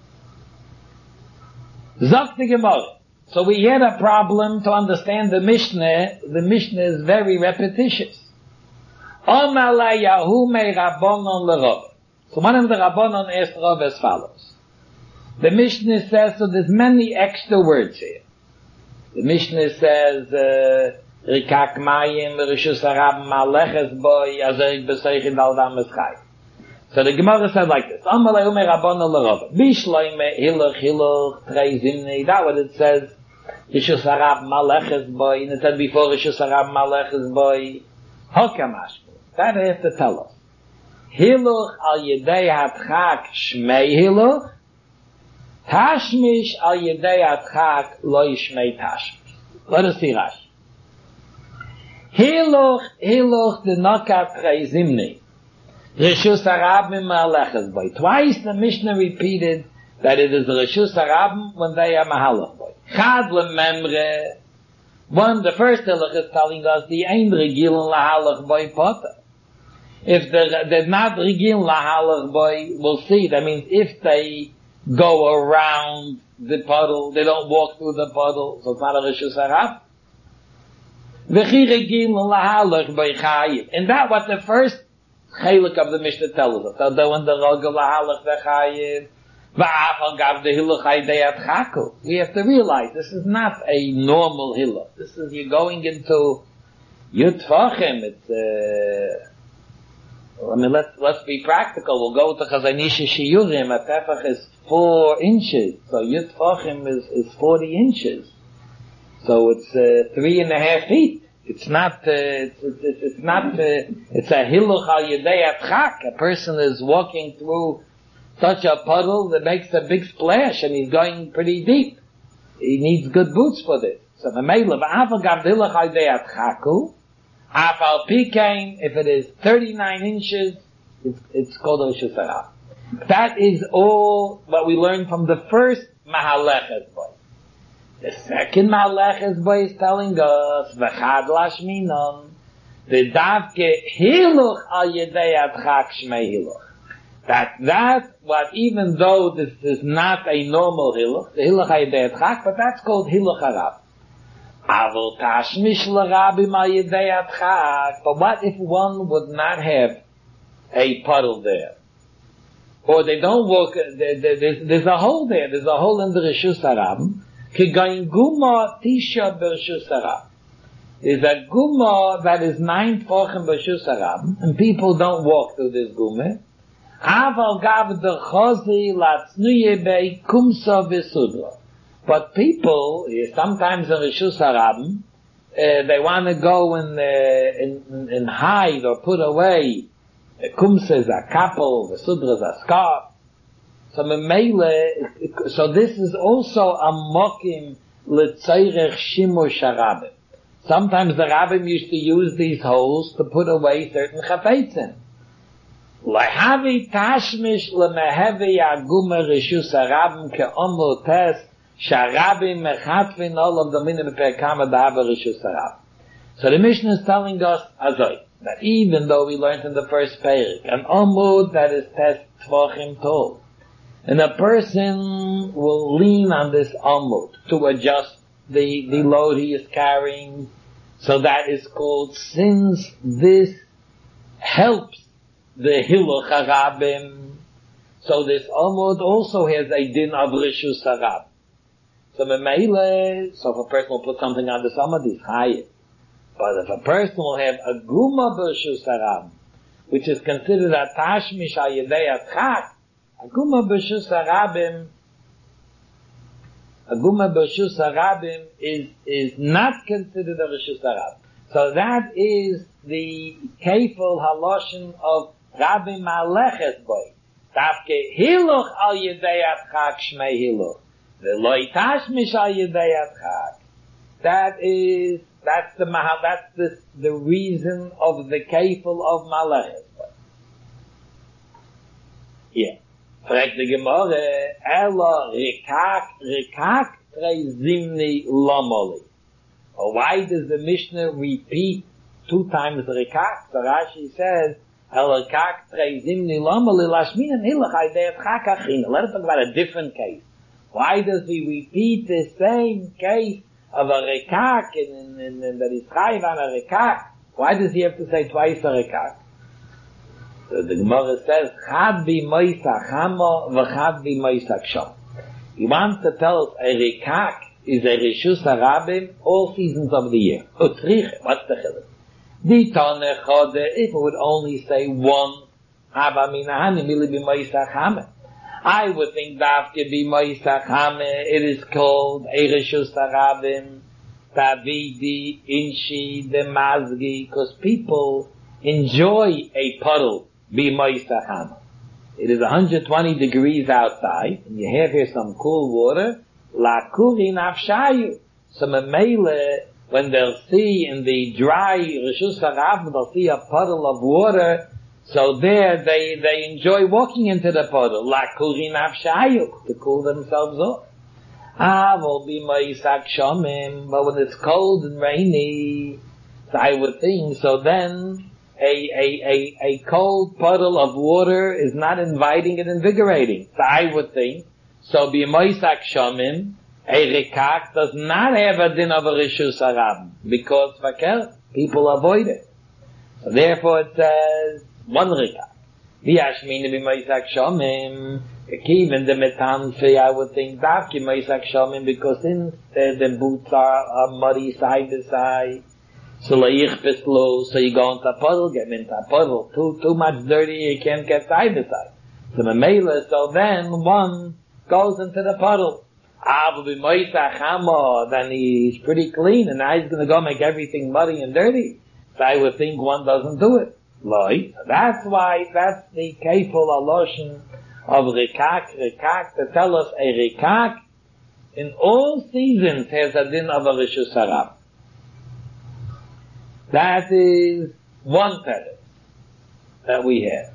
Zok the Gemara. So we had a problem to understand the Mishnah. The Mishnah is very repetitious. Omar la Yahu me Rabbanon l'Rav. So one of the Rabbanon asked Rav as follows. The Mishnah says, so there's many extra words here. The Mishnah says, Rikak mayim, Rishus Harabim, Maleches boy, Azerik b'seichin al-dam eschai. So the Gemara said like this, Amalei ume Rabbanon l'Rav, Bishloime, Hiluch, Trei Zimnei, that what it says, Rishus Harabim, Maleches boy, and it said before Rishus Harabim, Maleches boy, Hokamashko. That I have to tell us. Hiluch al yedei hatchak shmei Hiluch, Tashmish al yedei hatchak lo yishmei Tashmish. Let us see Rashi. Hiluch the Nokat Trei Zimnei. Rishus Harabim Maleches boy. Twice the Mishnah repeated that it is the Rishus Harabim when they are Mahalach boy. Chad lememre. One, the first Hiluch is telling us the Ein Regilin Lahalach boy Potter. If they're not Rigin Lahalach Boy, we'll see. That means if they go around the puddle, they don't walk through the puddle, so it's not a Rishus Harab. V'chi Rigin Lahalach Boy Chayiv. And that what the first Chalik of the Mishnah tells us. So when the Rogel Lahalach V'chayiv, V'afal Gav the Hiluch Haydei Atchaku. We have to realize this is not a normal Hiluch. This is, you're going into Yud Tvachim. It's, I mean, let's be practical. We'll go to Chazanishi Shiyurim. A tefach is 4 inches. So Yud Tvachim is 40 inches. So it's 3.5 feet. It's not, it's not, it's a Hiluch al Yedei Atchak. A person is walking through such a puddle that makes a big splash and he's going pretty deep. He needs good boots for this. So the Meila, V'afal Gav the Hiluch Haydei Atchaku, Afal Pikain, if it is 39 inches, it's called a Rishus Harab. That is all what we learned from the first Mahaleches Boy. The second Mahaleches Boy is telling us, V'chad Lashminon, the Davke Hiluch al Yedei Atchak Shmei Hiluch. That, what even though this is not a normal Hiluch, the Hiluch al Yedei Atchak, but that's called Hiluch Harab. But what if one would not have a puddle there? Or they don't walk, there's a hole there, there's a hole in the Rishus Harab. There's a guma that is 9 tefachim b'Rishus Harab, and people don't walk through this guma. But people, sometimes in Rishus Harab, they want to go and hide or put away. Kumsa is a couple, the Sudra is a scarf. So this is also a mokim l'tzayrech shimush harabim. Sometimes the rabbim used to use these holes to put away certain chafetzim. Lehavi tashmish lemehevi aguma Rishus Harabim ke'omu tes Sharabim mechatvin all of the minim perkama da'ava Rishus Harab. So the Mishnah is telling us azoi, that even though we learned in the first parak, an omud that is tes tvachim tall, and a person will lean on this omud to adjust the load he is carrying, so that is called, since this helps the Hiluch Harabim, so this omud also has a din of Rishus Harab. So if a person will put something on the summit, he's higher. But if a person will have a guma b'Rishus Harab, which is considered a tashmish al yedei atchak, a guma b'Rishus Harabim is not considered a Rishus Harab. So that is the keifel haloshin of Rabbi Maleches Boy. Tafke hiluch al yedei atchak shmei hiluch. The loitash mishal yedei atchak. That's the reason of the kefil of Maleches. Yeah. Fragt the Gemara, Ela rikak trei zimni lomoli. Or why does the Mishnah repeat 2 times rikak? So Rashi says, Ela rikak trei zimni lomoli lashminan hilach haydei atchak achina. Let us talk about a different case. Why does he repeat the same case of a rekak and that is chayiv on a rekak? Why does he have to say twice a rekak? So the Gemara says, Chad bi moisach hamo v'chad bi moisach shom. He wants to tell us a rekak is a Rishus Harabim all seasons of the year. Utrich, what's the chiluk? Di toneh chode, if it would only say one, haba minahani mili bi moisach hame. I would think that to be moisach hame, it is called a Rishus Harabim, Tavidi, Inshi, the Mazgi, because people enjoy a puddle, be moisach hame. It is 120 degrees outside, and you have here some cool water, la kuri nafshayu. So memele, when they'll see in the dry Rishus Harabim, they'll see a puddle of water, so there they enjoy walking into the puddle, la kuri nafshayu, to cool themselves off. Will be moisak shomim, but when it's cold and rainy, so I would think, so then a cold puddle of water is not inviting and invigorating. So I would think, so b'moisak shomim, a rikak does not have a din of a rishus harabim, because people avoid it. So therefore it says, one rikak. V'yashmina b'moisak shomim, even the metanfi, I would think, davki moisak shomim, because since the boots are muddy side to side, so laich pislo, so you go into a puddle, get into a puddle, too much dirty, you can't get side to side. So the mela, so then one goes into the puddle. Then he's pretty clean, and now he's going to go make everything muddy and dirty. So I would think one doesn't do it. That's why, that's the kefil aloshin of rikak to tell us a rikak in all seasons has a din of a rishus harab. That is one teretz that we have.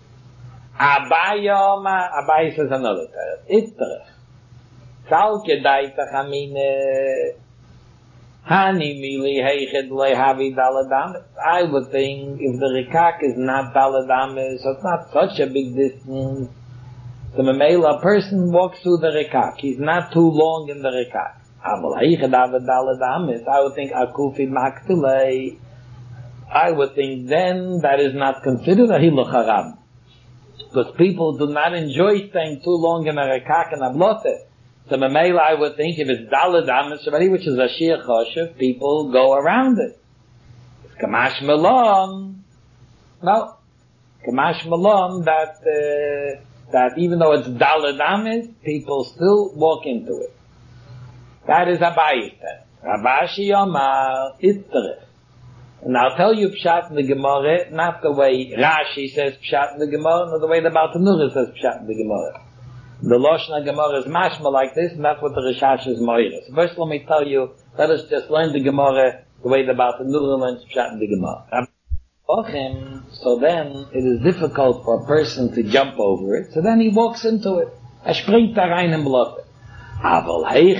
Abaye says another teretz. Itterech. Sal kedai tachamine hani mili heiched lehavi daladamis. I would think if the rikak is not daladamis, so it's not such a big distance. The memela person walks through the rikak. He's not too long in the rikak. I would think akufi maktulei. I would think then that is not considered a hiluch harab, because people do not enjoy staying too long in a rikak and a blote. So memela, I would think if it's dalad amis already, which is a shir choshev, people go around it. It's kamash melon. No, kamash melon that even though it's dalad amis, people still walk into it. That is Abaye's test. Rabashi Yomar Itterech. And I'll tell you Pshat in the Gemara, not the way Rashi says Pshat in the Gemara, nor the way the Bartanura says Pshat in the Gemara. The Loshna Gemara is mashma like this, and that's what the Rishash is Moira. So first let me tell you, let us just learn the Gemara the way the Bartanura learns Pshat in the Gemara. So then it is difficult for a person to jump over it, so then he walks into it. Springt da rein im Blotte. But if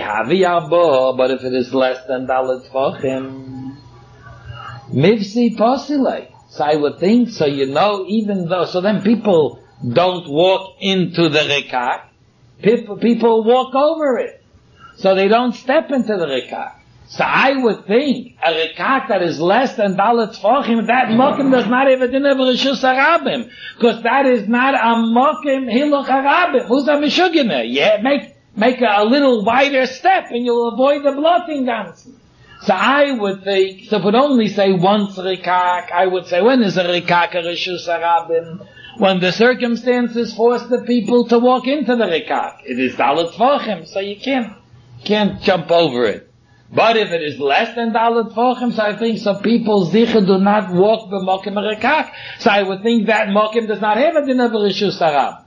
it is less than dalet tvachim, mivsi posile. So I would think, so you know, even though, so then people don't walk into the rikak, people walk over it. So they don't step into the rikak. So I would think, a rikak that is less than dalet tvachim, that mokim does not have a din of rishus harabim, because that is not a mokim hiluch harabim. Who's a mishugina? Yeah, make a little wider step and you'll avoid the blotting dancing. So I would think, so if it only say once rikak, I would say, when is a rikak a rishus harabim? When the circumstances force the people to walk into the rikak. It is dalet tvachim, so you can't jump over it. But if it is less than dalet tvachim, so I think so people zicha do not walk b'mokim rikak. So I would think that mokim does not have a din of rishus harabim.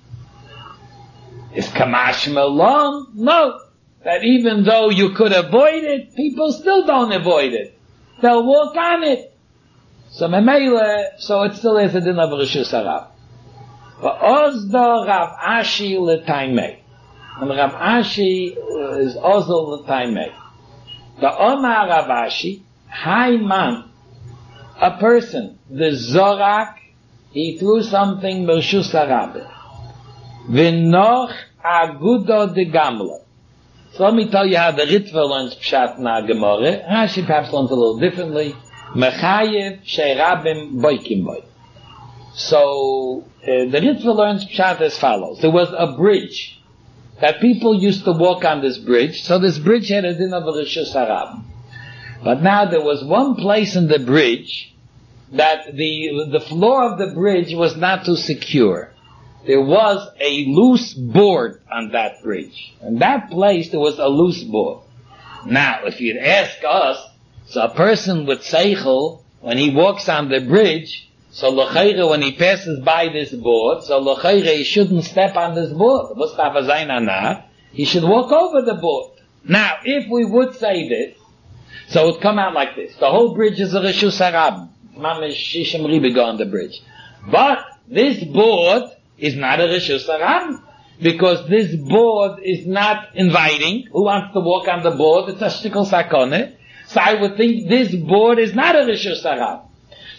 Is kamash melon? No. That even though you could avoid it, people still don't avoid it. They'll walk on it. So memele, so it still has a din of rishus harab. But ozdo Rav Ashi l'taimei. And Rav Ashi is ozo l'taimei. The Omar Rav Ashi, high man, a person, the zorak, he threw something rishus harab. V'noch agudo de gamla. So let me tell you how the Ritva learns Pshat na Gemara. Rashi perhaps learns a little differently. Mechayev she'rabim boikim boy. So the Ritva learns Pshat as follows. There was a bridge that people used to walk on this bridge. So this bridge had a din of a rishus harab. But now there was one place in the bridge that the floor of the bridge was not too secure. There was a loose board on that bridge. In that place there was a loose board. Now, if you'd ask us, so a person with seichel, when he walks on the bridge, so l'chayre, when he passes by this board, so l'chayre, he shouldn't step on this board. He should walk over the board. Now, if we would say this, so it would come out like this. The whole bridge is a rishus harab. Mamish shishim ribigo on the bridge. But this board is not a rishus harab, because this board is not inviting. Who wants to walk on the board? It's a shtickle sakone. So I would think this board is not a rishus harab.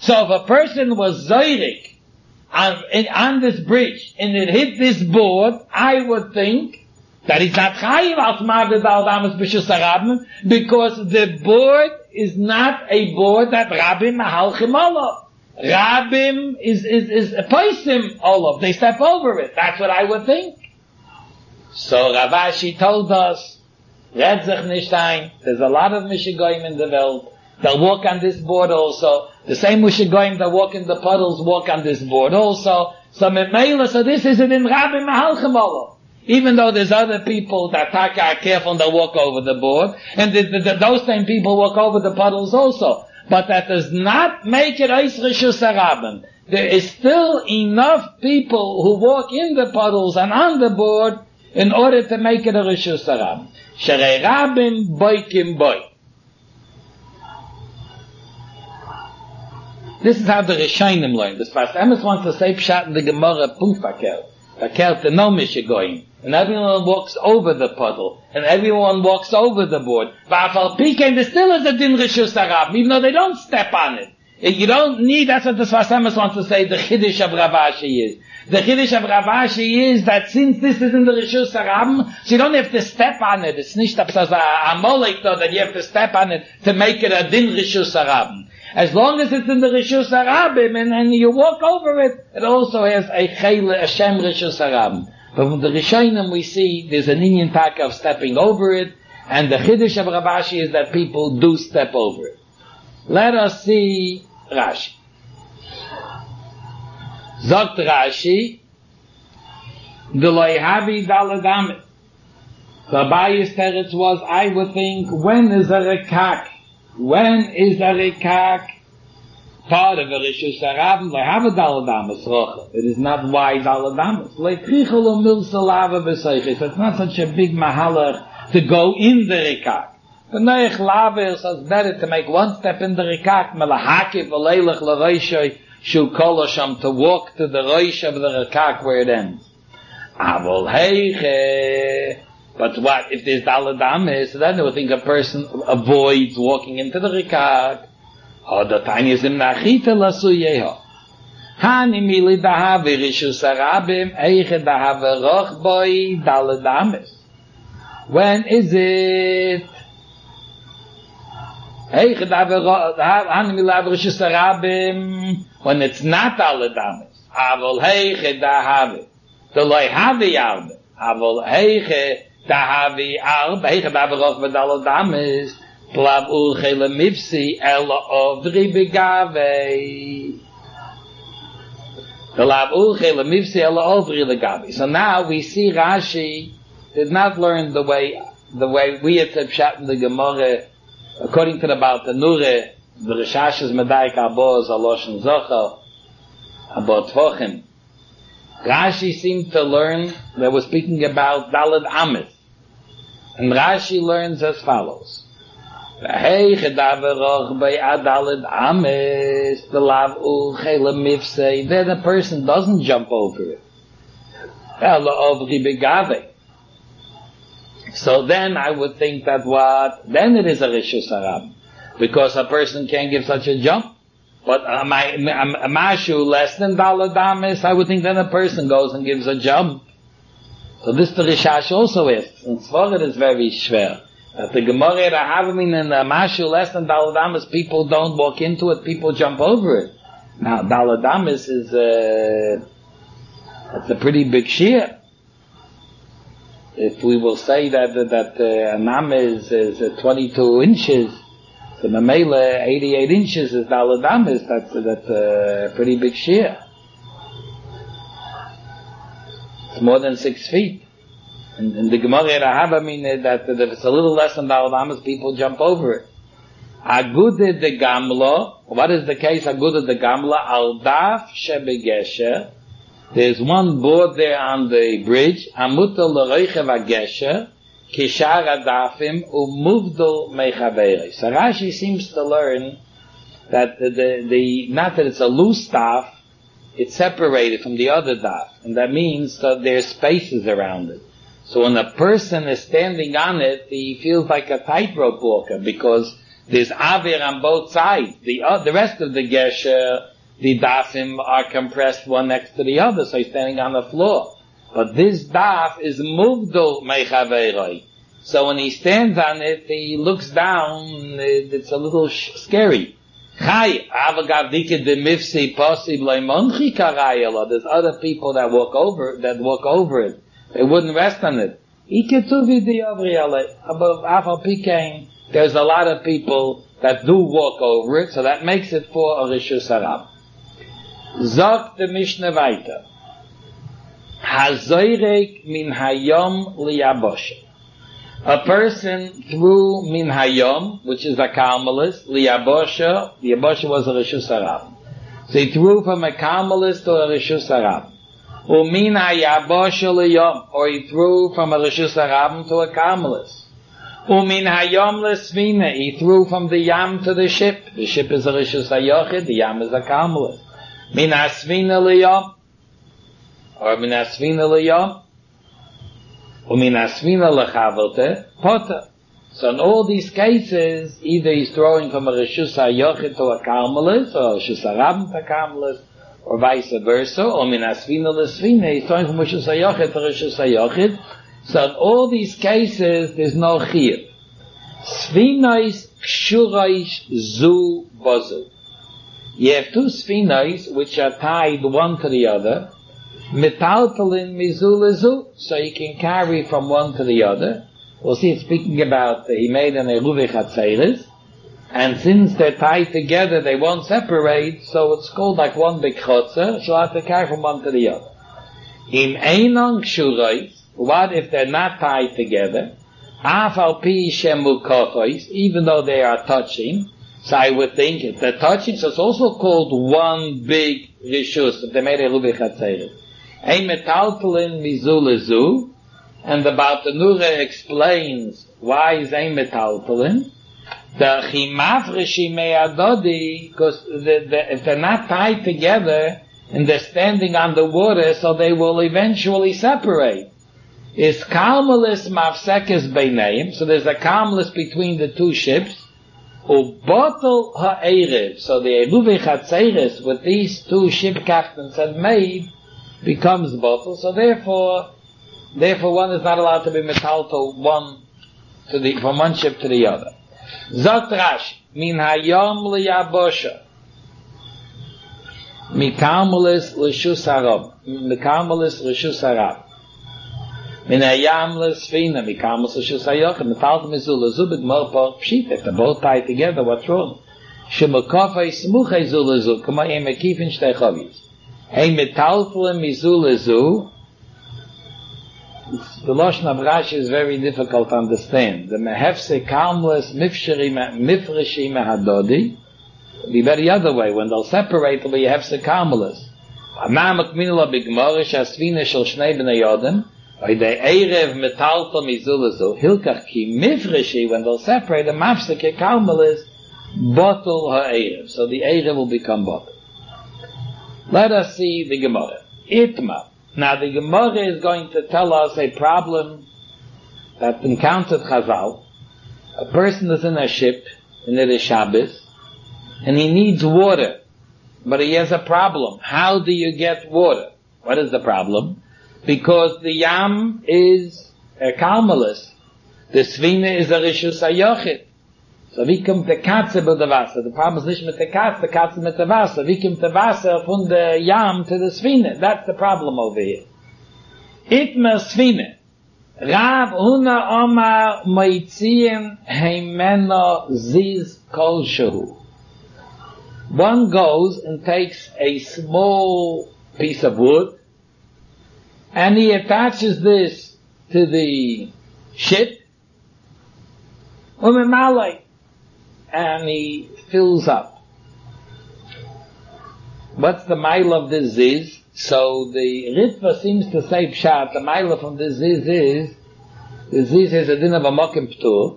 So if a person was zoirik on this bridge and it hit this board, I would think that he's not chayiv als ma'aved dal damas b'shus harabim, because the board is not a board that Rabbim mahalchim olav. Rabbim is poisim olav. They step over it. That's what I would think. So Rav Ashi told us, red sich nicht ein. There's a lot of Mishigoyim in the world. They'll walk on this board also. The same Mishigoyim that walk in the puddles walk on this board also. So this isn't in Rabbim mahalchim olav. Even though there's other people that are careful and they walk over the board, and those same people walk over the puddles also. But that does not make it Eis Rishus Harabim. There is still enough people who walk in the puddles and on the board in order to make it a Rishus Harabim. Sherei Rabim boikim boy. This is how the Rishonim learn. The Sfas Emes wants to say Pshat in the Gemara Punkt Vakel. Vakel to no Mishigoyim. And everyone walks over the puddle, and everyone walks over the board. V'afal pikein, there still is a din rishus harabim, even though they don't step on it. You don't need, that's what the Sfas Emes wants to say, the Chiddush of Rav Ashi is. The Chiddush of Rav Ashi is that since this is in the rishus harabim, so you don't have to step on it. It's nicht a molek though, that you have to step on it to make it a din rishus harabim. As long as it's in the rishus harabim, and you walk over it, it also has a shem rishus harabim. But from the Rishonim we see there's an Indian pack of stepping over it, and the Chiddush of Rav Ashi is that people do step over it. Let us see Rashi. Zogt Rashi, D'loi havi daled amit. The Abayis teretz was, I would think, when is a rekak? When is a rekak? Part of a Rishus Harabim, they have a daladamas rocha. It is not why daladamas. It's not such a big mahalach to go in the rikak. The neich laver says better to make one step in the rikak, melahakif v'leilach l'reishay shu kolosham, to walk to the reish of the rikak where it ends. Avol heiche. But what if there's daladamas? So then they would think a person avoids walking into the rikak. When is it when it's not daladamis? Avol heiche dahavi. The loy havi arbe. Avol heiche dahavi arbe. Heiche dahavi roch v'daladamis. Plav ulchele mifsi ela ovri begave. The lav ulchele mifsi ela ovri begave. So now we see Rashi did not learn the way we had to pshat in the Gemara, according to the Baal Tanure, the Rishash's Medaik Aboz Aloshen Zochel Abot Tvochen. Rashi seemed to learn that was speaking about Daled Amis, and Rashi learns as follows. Then a person doesn't jump over it. So then I would think that then it is a Rishus Harabim, because a person can't give such a jump. But a mashu less than daled amis, I would think then a person goes and gives a jump. So this the Rishash also is. And Svarad is very schwer. That the Gemara Rahavim and the mashu less than daled amis, people don't walk into it, people jump over it. Now daled amis is that's a pretty big shear. If we will say that an am is 22 inches, the Mamela 88 inches is daled amis, that's a pretty big shear. It's more than 6 feet. And the Gemara Rahavim that if it's a little less than daled amis, people jump over it. Agude de Gamla, what is the case? Agude de Gamla, al daf shebegesher. There's one board there on the bridge. Amuta l'roichev hagesher, kishar adafim umuvdol mechaveres. So Rashi seems to learn that the not that it's a loose daf, it's separated from the other daf, and that means that there's spaces around it. So when a person is standing on it, he feels like a tightrope walker, because There's avir on both sides. The rest of the gesher, the dafim are compressed one next to the other, so he's standing on the floor. But this daf is muvdul mechaveiroi. So when he stands on it, he looks down, it's a little scary. There's other people that walk over it. They wouldn't rest on it. There's a lot of people that do walk over it, so that makes it for a Rishus Harab. Zog the Mishnah weiter. Hazoyrek min hayom liyaboshe. A person threw min hayom, which is a karmelis, liyaboshe. The yaboshe was a Rishus Harab. So he threw from a karmelis to a Rishus Harab. Umin hayaboshe liyom, or he threw from a Rishus Harab to a karmelis. Umin hayom lesvina, he threw from the yam to the ship. The ship is a Rishus Hayochid, the yam is a karmelis. Min hasvina liyom, or min hasvina liyom, umin hasvina lechavlte, potter. So in all these cases, either he's throwing from a Rishus Hayochid to a karmelis, or a Rishus Harab to a karmelis, or vice versa, or min hasvina lesvina, he's throwing from a Rishus Hayochid to a Rishus Hayochid. So in all these cases, there's no chiyuv. Sfinois kshurais zu bozu. You have two sfinois which are tied one to the other. Metaltalin mizu lezu, so you can carry from one to the other. We'll see it's speaking about he made an eruvi chatzeres, and since they're tied together, they won't separate. So it's called like one big chotzer. So I have to carry from one to the other. In einon kshurais. What if they're not tied together? Even though they are touching, so I would think if they're touching, so it's also called one big rishus. If they made a rubi chatzeres, ein metaltalin mizu lezu, and the Bartanura explains why is ein metaltalin. The chimavrishi me'adodi, because if they're not tied together and they're standing on the water, so they will eventually separate. Is karmelis mafsekes beineim, so there's a karmelis between the two ships. Ubotel ha'erev, so the eruvi chatzeres with these two ship captains had made becomes botel. So therefore one is not allowed to be metalto from one ship to the other. Zot Rashi min hayom liyabosha mikarmelis l'shus harab, mikarmelis l'shus harab. Min hayam lesfina, mikamus l'shus hayochid, metalto mizu lezu b'gmor por pshita. If they're both tied together, what's wrong? Shemukofei smuchei zu lezu, kama ein mekifin shtei chovis. Ein metalto mizu lezu. The Lashon of Rashi is very difficult to understand. The mehefse karmelis mifreshi mehadodi. It'll be better the other way. When they'll separate, it'll be hefse karmelis. Anamak minula b'gmorish asvina shel shnei b'nei yodem. By the Erev metalto mizulazu, hilkach ki mifreshi, when they'll separate, the mafseke karmelis, bottle ha'erev. So the Erev will become bottle. Let us see the Gemara. Itma. Now the Gemara is going to tell us a problem that encountered Chazal. A person is in a ship, and it is Shabbos, and he needs water. But he has a problem. How do you get water? What is the problem? Because the yam is a karmelis, the svina is a rishus hayochid. So wie kommt der Katze bei der Wasser? The problem is nicht mit der Katze mit der Wasser. Wie kommt der Wasser von der yam to the svina? That's the problem over here. Itmer svina. Rav Huna Omar Moitzien Heimeno Ziz Kol Shehu. One goes and takes a small piece of wood, and he attaches this to the ship, and he fills up. What's the mile of this ziz? So the Ritva seems to say pshat, the mile from this ziz is, the ziz is a din of a mokim ptur.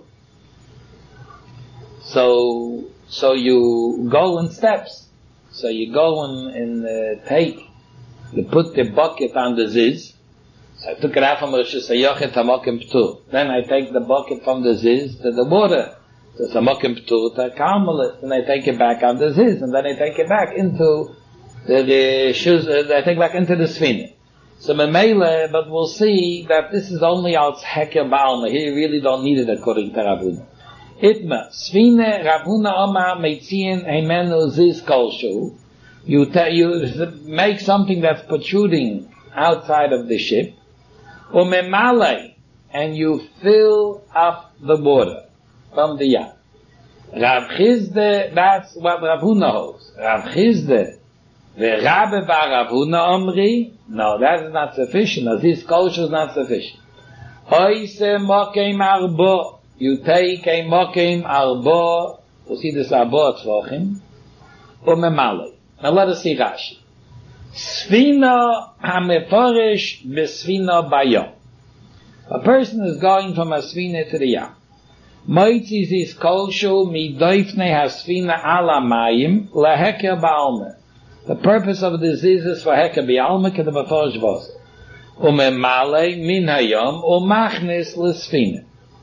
So you go in steps. So you go and you put the bucket on the ziz. So I took it out from Rishus Hayochid to mokim ptur. Then I take the bucket from the ziz to the water. So it's a mokim p'turta, karmelis, and they take it back under his, and then they take it back into the shoes, they take it back into the Sfina. So Memele, but we'll see that this is only al Heker Ba'alma. Here you really don't need it according to Ravuna. Itma, Sfine, Ravuna Oma, Meitzien, Heimenu, Ziz, Kolshu. You make something that's protruding outside of the ship. Umemale, and you fill up the water from the yam. Rav Chizde, that's what Ravuna holds. Rav Chizde, the Rabbe Bar Ravuna Omri, no, that is not sufficient. This kosher is not sufficient. Oise mokim arbo, you take a mokim arbo, we'll see this arbo tzrochim, umemale. Now let us see Rashi. Sfina hameforish besfina bayom. A person is going from a sfina to the yam. Moitzis is kolshu midoifne hasfina ala mayim leheker ba'alme. The purpose of the disease is for heker ba'alme ke the meforish vos. Umemale min hayom umachnis lesfina.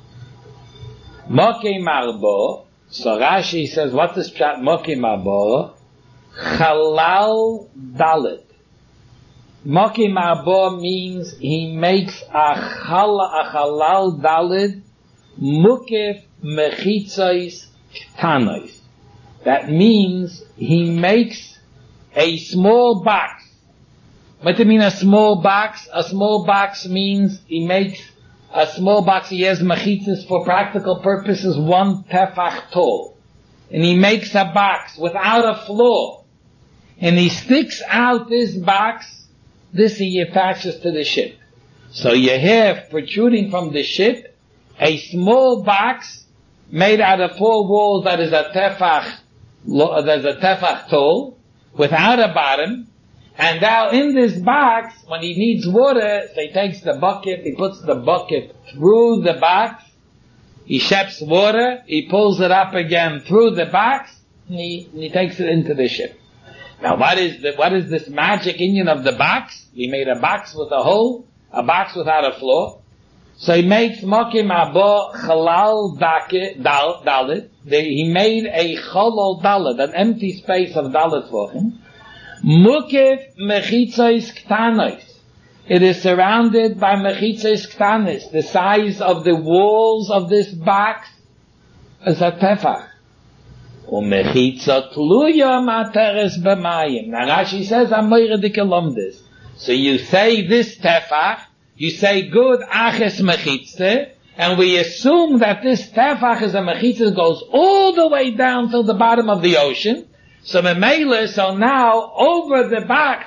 Mokim arbo. So Rashi says, what is pshat mokim arbo? Chalal dalit. Mokim arbo means he makes a chalal dalit mukif mechitzos ktanois. That means he makes a small box. What do you mean a small box? A small box means he makes a small box. He has mechitzos for practical purposes 1 tefach tall. And he makes a box without a floor. And he sticks out this box. This he attaches to the ship. So you have protruding from the ship a small box made out of 4 walls that is a tefach tall, without a bottom. And now in this box, when he needs water, so he takes the bucket, he puts the bucket through the box, he sheps water, he pulls it up again through the box, and he takes it into the ship. Now what is this magic Indian of the box? He made a box with a hole, a box without a floor. So he makes mokim abo chalal dalit. He made a chalal dalit, an empty space of dalit for him. Mukif mechitzos ktanois. It is surrounded by mechitzos ktanos. The size of the walls of this box is a tefach. Umechitza tluya materes b'mayim. Now Rashi says, Amoyre dikelom this. So you say this tefach, you say good aches mechitzte, and we assume that this tefach is a mechitzte that goes all the way down to the bottom of the ocean. So Memele, so now under the box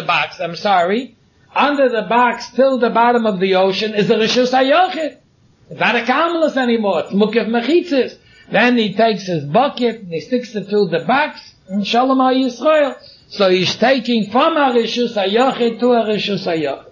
till the bottom of the ocean is a Rishus HaYochid. It's not a Karmelis anymore, it's Mukif Mechitzis. Then he takes his bucket and he sticks it through the box, and Shalom HaYisrael. So he's taking from a Rishus HaYochid to a Rishus HaYochid.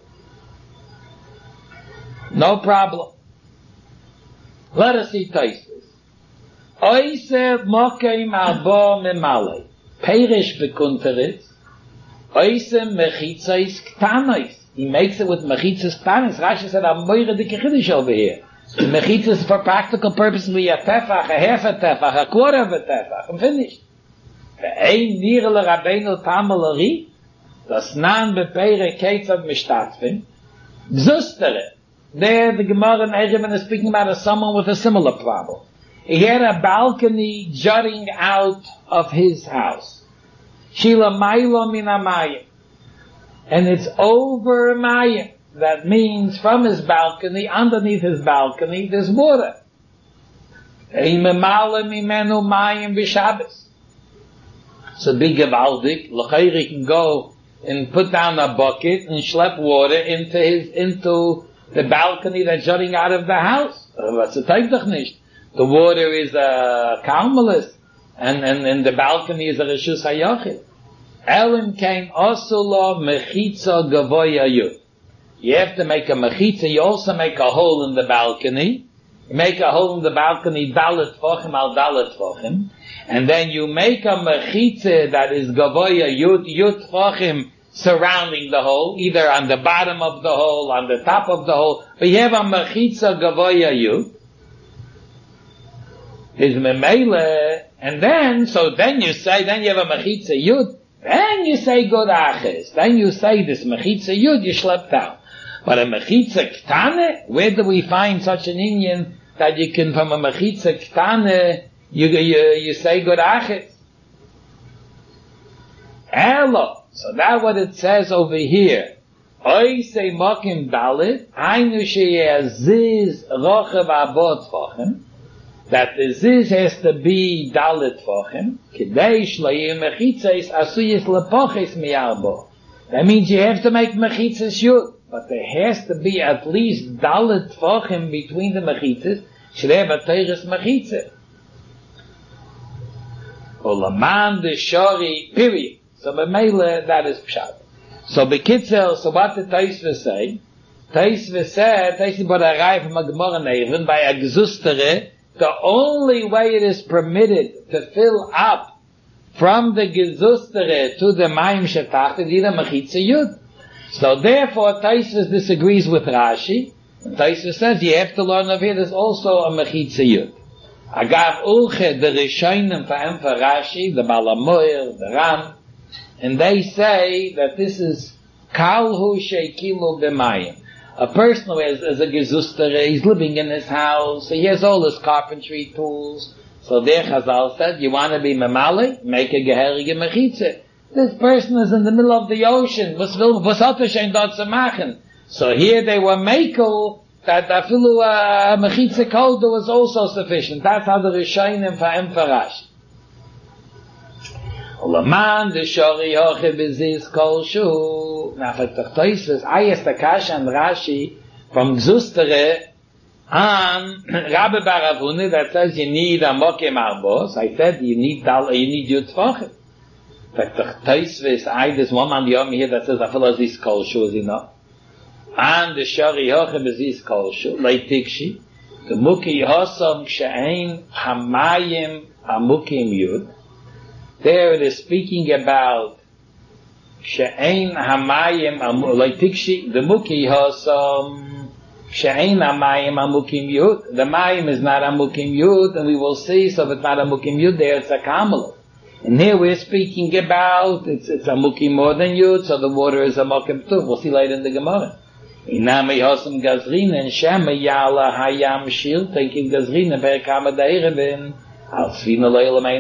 No problem. Let us see Taisus. Oise mokim arbo memale. Perish bekunteritz. Oise mechitzos ktanois. He makes it with mechitzos ktanois. Rashi said, Amoyre dikechiddish over here. Mechitzos for practical purposes, we a tefach, a half a tefach, a quarter of a tefach. I'm finished. Ve'ein nirele rabbeinu tamalari. Das nan bepere ketzad mishtatzvim. Zustere. There the Gemara and Erevin is speaking about someone with a similar problem. He had a balcony jutting out of his house. Shila Mailo Mina Mayim. And it's over Mayim. That means from his balcony, underneath his balcony, there's water. So big Gavaldik, L'chayri can go and put down a bucket and schlep water into the balcony that's jutting out of the house. That's a type doch nicht. The water is a Karmelis, and the balcony is a Rishus HaYochid. Elim came osula mechitza gavoya yud. You have to make a mechitza, you also make a hole in the balcony. You make a hole in the balcony, dalet tvochim al dalet tvochim. And then you make a mechitza that is gavoya yud tvochim surrounding the hole, either on the bottom of the hole, on the top of the hole. But you have a mechitza gavoya yud. is memele, and then you say, then you have a mechitza yud, then you say good aches, then you say this mechitza yud, you schlepped out. But a mechitza ktane, where do we find such an Indian that you can, from a mechitza ktane, you say good aches? Hello. So that's what it says over here. Oy say mokim dalit, ainu sheyeh ziz rochev abot tfachim, that the ziz has to be dalit tfachim, kidei shlayim mechitzes asuyis lepoches miyarbo. That means you have to make mechitzes yud, but there has to be at least dalit tfachim between the mechitzes, shleh b'teires mechitzes. Olaman de shari, period. So b'meile, that is pshat. So bekitzel, so what did Taisva say? Taisva said, Taisva brought a rai from a Gemara Neven, by a gezustere, the only way it is permitted to fill up from the gezustere to the mayim shetach is either mechitza yud. So therefore Taisva disagrees with Rashi, and Taisva says you have to learn of here there's also a mechitza yud. Agav ulche, the Rishonim for Rashi, the Balamoyer, the Ram, and they say that this is kalhu sheikilu b'mayim. A person who is a gezuster, he's living in his house, he has all his carpentry tools. So there Chazal said, you want to be memale? Make a geherige mechitze. This person is in the middle of the ocean. Was hat shein dort zu machen? So here they were makel that afilu mechitze koldo was also sufficient. That's how the Rishonim Rashi. Laman de shori hoche bezis kol shu. Now, for Tachtois, I asked the Kasha and Rashi from Gzustere on Rabbi Baravuni that says you need a mokem arbos. I said you need yud tvachim. For Tachtois, there's one man yom here that says afil azis kol shu is enough. And the shori hoche bezis kol shu leitikshi the muki hosom she'ein hamayim hamukim yud. There it is speaking about she'ein hamayim leitikshi the muki hosom she'ein hamayim hamukim yud. The mayim is not hamukim yud, and we will see. So if it's not hamukim yud, there it's a kamal. And here we're speaking about it's hamukim more than yud, so the water is hamukim too. We'll see later in the Gemara. Inami hosom gazrin and shema yala hayam shil taking gazrin be'kama deirevin. We're going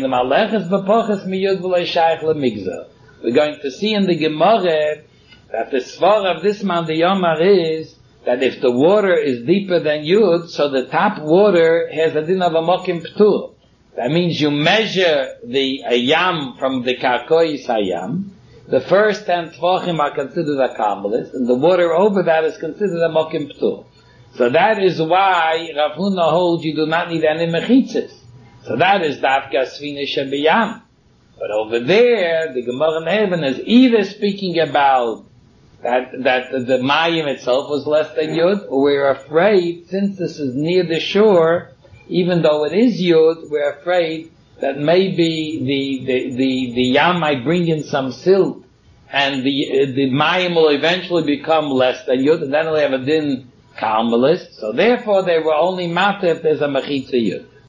to see in the Gemara that the svar of this man, the Yomar, is that if the water is deeper than Yud, so the top water has a din of a mokim ptur. That means you measure the ayam from the karkois ayam. The first 10 tvachim are considered a karmelis, and the water over that is considered a mokim ptur. So that is why Rav Huna holds you do not need any mechitzes. So that is Dafka Svina Shabiyam. But over there, the Gemara Neven is either speaking about that the Mayim itself was less than Yud, or we're afraid, since this is near the shore, even though it is Yud, we're afraid that maybe the Yam might bring in some silt, and the Mayim will eventually become less than Yud, and then we'll have a din Karmelis. So therefore, they were only matter if there's a Mechitza Yud.